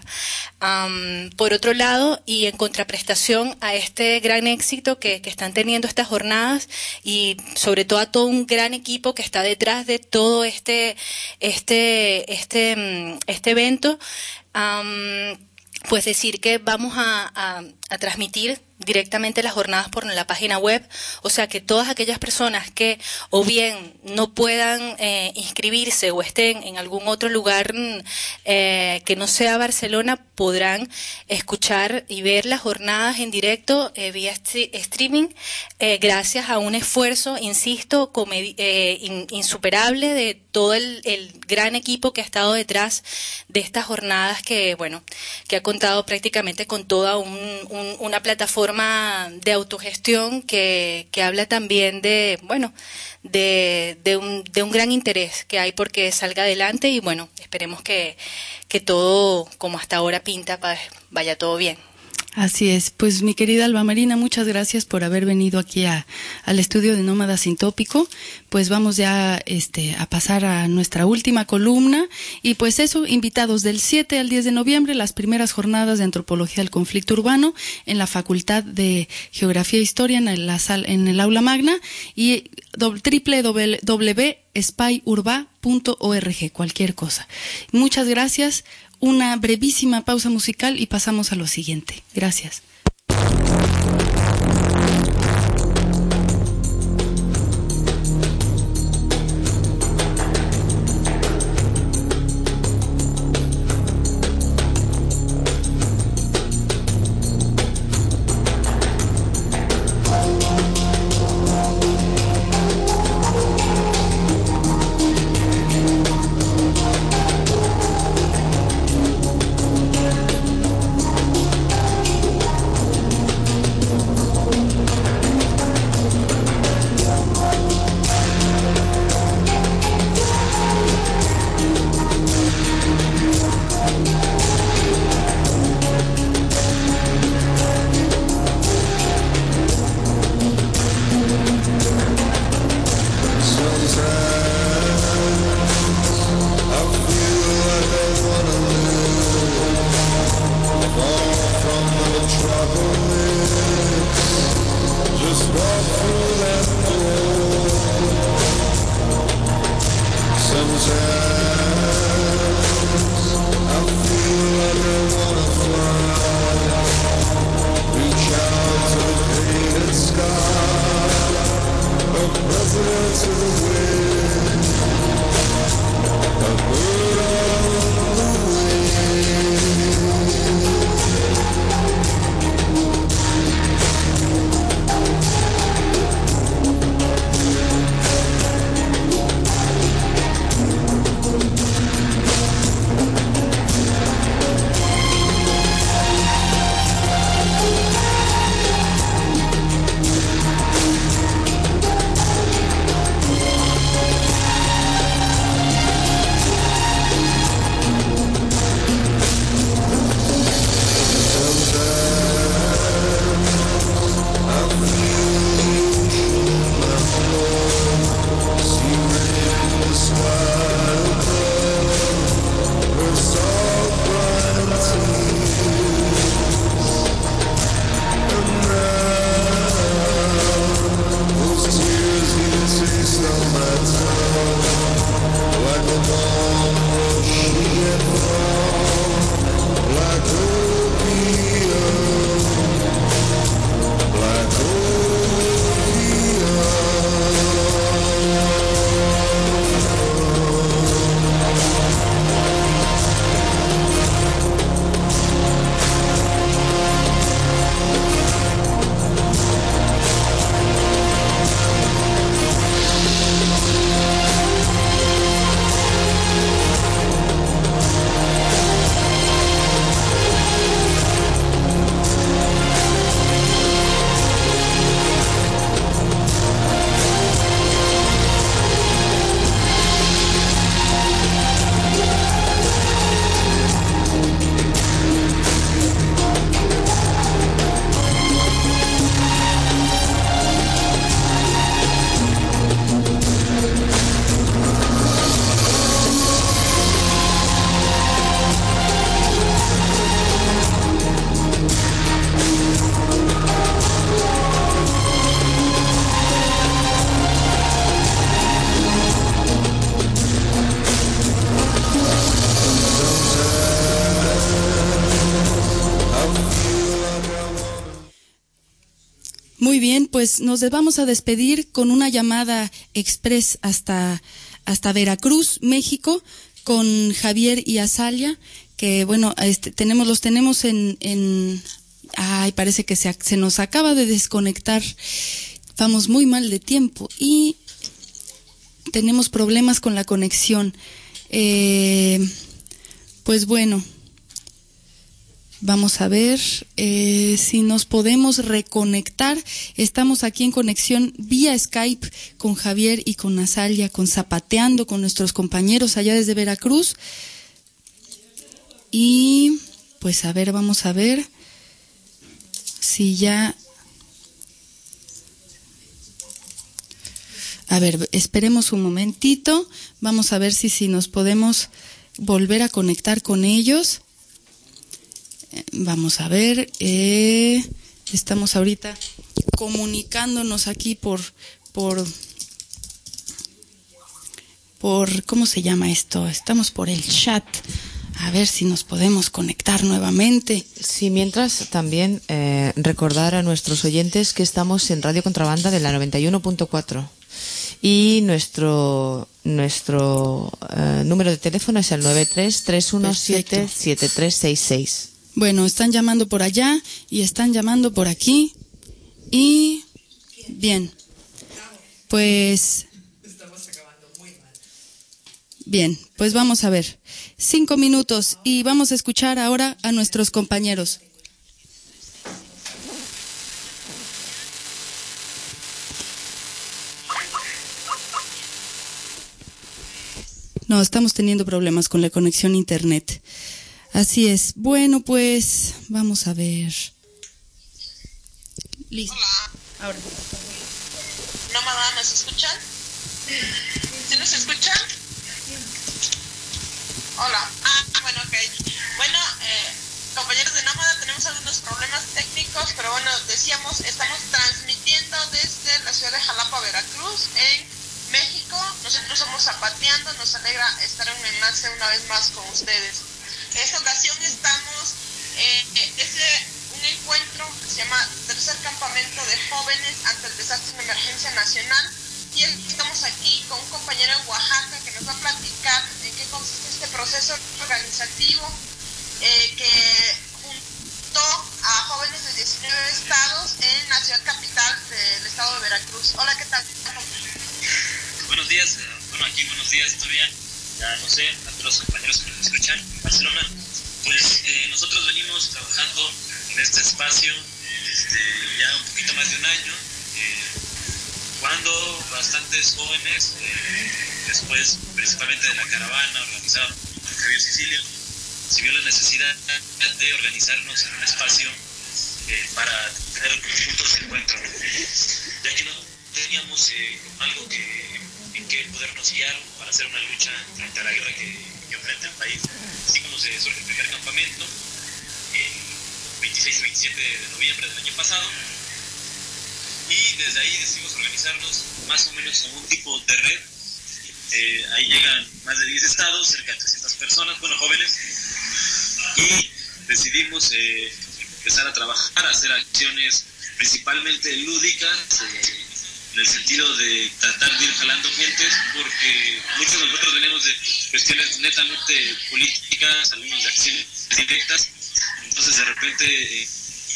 Um, por otro lado, y en contraprestación a este gran éxito que, que están teniendo estas jornadas, y sobre todo a todo un gran equipo que está detrás de todo este, este, este, este evento, um, pues decir que vamos a, a, a transmitir directamente las jornadas por la página web, o sea que todas aquellas personas que o bien no puedan eh, inscribirse o estén en algún otro lugar eh, que no sea Barcelona podrán escuchar y ver las jornadas en directo eh, vía st- streaming eh, gracias a un esfuerzo, insisto, comedi- eh, in- insuperable de todo el, el gran equipo que ha estado detrás de estas jornadas que, bueno, que ha contado prácticamente con toda un, un, una plataforma de autogestión que, que habla también de, bueno, de, de, un, de un gran interés que hay porque salga adelante y bueno, esperemos que, que todo como hasta ahora pinta vaya todo bien. Así es, pues mi querida Alba Marina, muchas gracias por haber venido aquí a, al estudio de Nómada Sin Tópico. Pues vamos ya este, a pasar a nuestra última columna y pues eso, invitados del siete al diez de noviembre, las primeras jornadas de Antropología del Conflicto Urbano en la Facultad de Geografía e Historia en la sal, en el aula magna y doble u doble u doble u punto spy urba punto org, cualquier cosa. Muchas gracias. Una brevísima pausa musical y pasamos a lo siguiente. Gracias. Muy bien, pues nos vamos a despedir con una llamada express hasta, hasta Veracruz, México, con Javier y Azalia, que bueno, este, tenemos, los tenemos en, en ay, parece que se, se nos acaba de desconectar, vamos muy mal de tiempo y tenemos problemas con la conexión. Eh, pues bueno, vamos a ver eh, si nos podemos reconectar. Estamos aquí en conexión vía Skype con Javier y con Azalia, con Zapateando, con nuestros compañeros allá desde Veracruz. Y pues a ver, vamos a ver si ya... A ver, esperemos un momentito. Vamos a ver si, si nos podemos volver a conectar con ellos. Vamos a ver, eh, estamos ahorita comunicándonos aquí por, por, por, ¿cómo se llama esto? Estamos por el chat, a ver si nos podemos conectar nuevamente. Sí, mientras también eh, recordar a nuestros oyentes que estamos en Radio Contrabanda de la noventa y uno punto cuatro y nuestro nuestro eh, número de teléfono es el nueve tres, tres uno siete, siete tres seis seis. Bueno, están llamando por allá y están llamando por aquí y bien, pues bien, pues vamos a ver, cinco minutos y vamos a escuchar ahora a nuestros compañeros. No, estamos teniendo problemas con la conexión a internet. Así es. Bueno, pues vamos a ver. Listo. Hola. Ahora. Nómada, ¿nos escuchan? ¿Sí nos escuchan? Hola. Ah, bueno, ok. Bueno, eh, compañeros de Nómada, tenemos algunos problemas técnicos, pero bueno, decíamos, estamos transmitiendo desde la ciudad de Jalapa, Veracruz, en México. Nosotros somos Zapateando, nos alegra estar en un enlace una vez más con ustedes. En esta ocasión estamos eh, desde un encuentro que se llama Tercer Campamento de Jóvenes ante el Desastre en Emergencia Nacional y estamos aquí con un compañero en Oaxaca que nos va a platicar en qué consiste este proceso organizativo eh, que juntó a jóvenes de diecinueve estados en la ciudad capital del estado de Veracruz. Hola, ¿qué tal? Buenos días, bueno, aquí buenos días todavía. Ya no sé, a todos los compañeros que nos escuchan en Barcelona, pues eh, nosotros venimos trabajando en este espacio este, ya un poquito más de un año, eh, cuando bastantes jóvenes, eh, después principalmente de la caravana organizada por Javier Sicilio, se vio la necesidad de organizarnos en un espacio eh, para tener puntos de encuentro, ya que no teníamos eh, algo que en que podernos guiar para hacer una lucha frente a la guerra que, que enfrenta el país. Así como se surge el primer campamento, el veintiséis y veintisiete de noviembre del año pasado, y desde ahí decidimos organizarnos más o menos como un tipo de red. Eh, ahí llegan más de diez estados, cerca de trescientas personas, bueno, jóvenes, y decidimos eh, empezar a trabajar, a hacer acciones principalmente lúdicas, eh, en el sentido de tratar de ir jalando gentes, porque muchos de nosotros venimos de cuestiones netamente políticas, algunos de acciones directas, entonces de repente eh,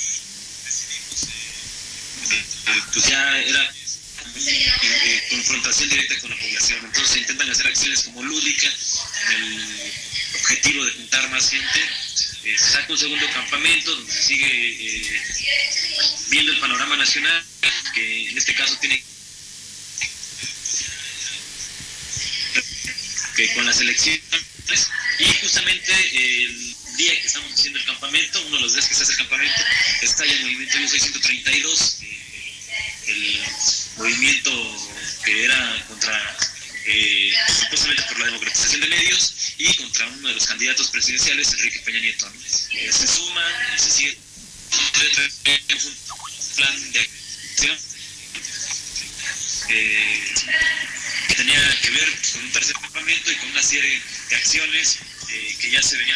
eh, pues ya era eh, confrontación directa con la población, entonces se intentan hacer acciones como lúdicas, en el objetivo de juntar más gente. Eh, se saca un segundo campamento donde se sigue eh, viendo el panorama nacional, que en este caso tiene que con las elecciones, y justamente el día que estamos haciendo el campamento, uno de los días que se hace el campamento, está ya el movimiento Yo Soy ciento treinta y dos, eh, el movimiento que era contra eh, supuestamente por la democratización de medios y contra uno de los candidatos presidenciales, Enrique Peña Nieto, ¿no? Eh, se suman y se sigue un plan de acción eh, que tenía que ver con un tercer campamento y con una serie de acciones eh, que ya se venían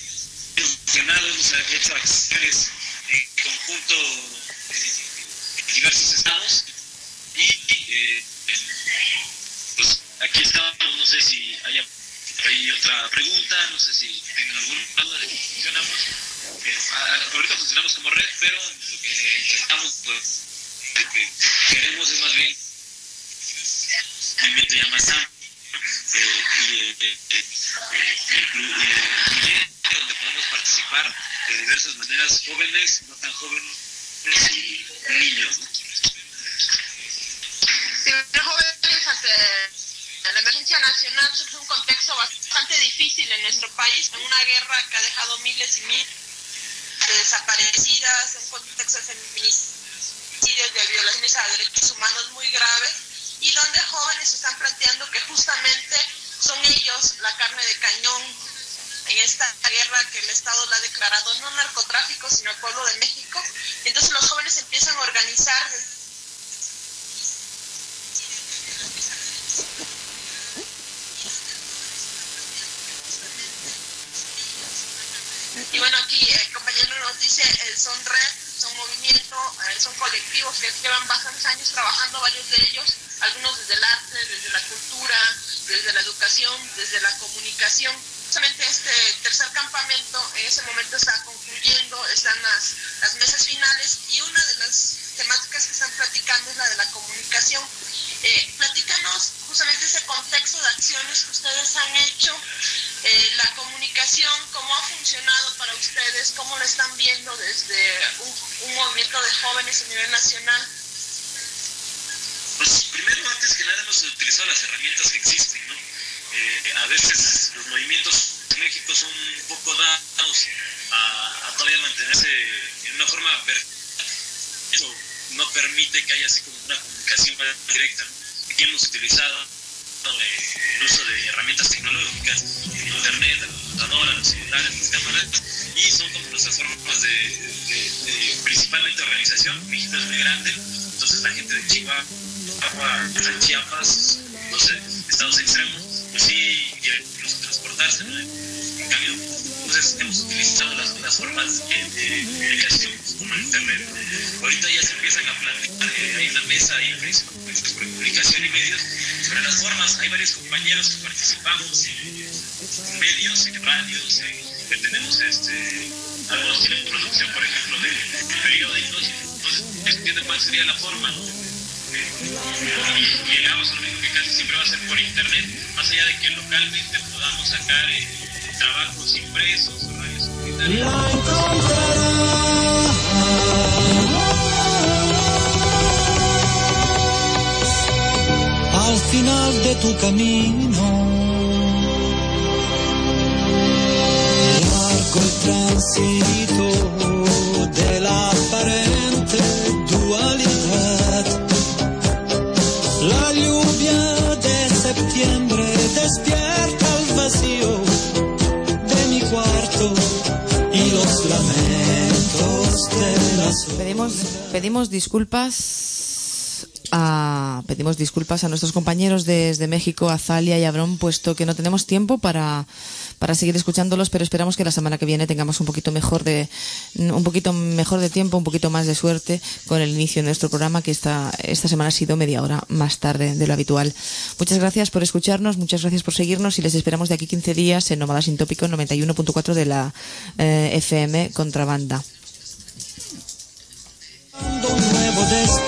funcionando. Hemos hecho acciones en conjunto eh, diversos estados. Y eh, pues aquí estamos, no sé si haya hay otra pregunta, no sé si tengan alguna duda de cómo funcionamos. Eh, ahorita funcionamos como red, pero lo que estamos, pues, lo que queremos es más bien un movimiento ya más amplio eh, y eh, eh, incluyente, donde podemos participar de diversas maneras, jóvenes, no tan jóvenes y niños, ¿no? Sí, jóvenes ante la emergencia nacional surge un contexto bastante difícil en nuestro país, en una guerra que ha dejado miles y miles de desaparecidas, un contexto de feminicidios, de violaciones a derechos humanos muy graves, y donde jóvenes están planteando que justamente son ellos la carne de cañón en esta guerra que el Estado la ha declarado no narcotráfico, sino el pueblo de México. Y entonces los jóvenes empiezan a organizar. Y bueno, aquí el compañero nos dice, eh, son red, son movimiento, eh, son colectivos que llevan bastantes años trabajando, varios de ellos, algunos desde el arte, desde la cultura, desde la educación, desde la comunicación. Justamente este tercer campamento en ese momento está concluyendo, están las, las mesas finales, y una de las temáticas que están platicando es la de la comunicación. Eh, platícanos justamente ese contexto de acciones que ustedes han hecho, eh, la comunicación, cómo ha funcionado para ustedes, cómo lo están viendo desde un, un movimiento de jóvenes a nivel nacional. Pues primero, antes que nada, hemos utilizado las herramientas que existen, ¿no? Eh, a veces los movimientos en México son un poco dados a, a todavía mantenerse en una forma perfecta. Eso no permite que haya así como una comunicación más directa, ¿no? Aquí hemos utilizado eh, el uso de herramientas tecnológicas, el internet, la computadora, los celulares, las cámaras, y son como nuestras formas de, de, de principalmente organización. México es muy grande, entonces la gente de Chihuahua, de Chiapas, no sé, estados extremos, pues sí, incluso transportarse, ¿no? En cambio, entonces hemos utilizado las, las formas de, de comunicación como el internet. Ahorita ya se empiezan a plantear, eh, hay una mesa ahí sobre comunicación y medios, sobre las formas. Hay varios compañeros que participamos en, en medios, en radios, en, que tenemos este, algunos tienen producción, por ejemplo, de, de periódicos, entonces entienden cuál sería la forma, ¿no? Y llegamos a lo mismo, que casi siempre va a ser por internet, más allá de que localmente podamos sacar eh, trabajos impresos o radios comunitarios. La encontrarás al final de tu camino, marco el tránsito de la aparente dualidad. La lluvia de septiembre despierta el vacío de mi cuarto y los lamentos de la soledad. Pedimos, pedimos disculpas a, pedimos disculpas a nuestros compañeros desde México, Azalia y Abrón, puesto que no tenemos tiempo para para seguir escuchándolos, pero esperamos que la semana que viene tengamos un poquito mejor de un poquito mejor de tiempo, un poquito más de suerte con el inicio de nuestro programa, que esta esta semana ha sido media hora más tarde de lo habitual. Muchas gracias por escucharnos, muchas gracias por seguirnos, y les esperamos de aquí quince días en Nómada Sin Tópico noventa y uno punto cuatro de la eh, F M Contrabanda. Un nuevo destino.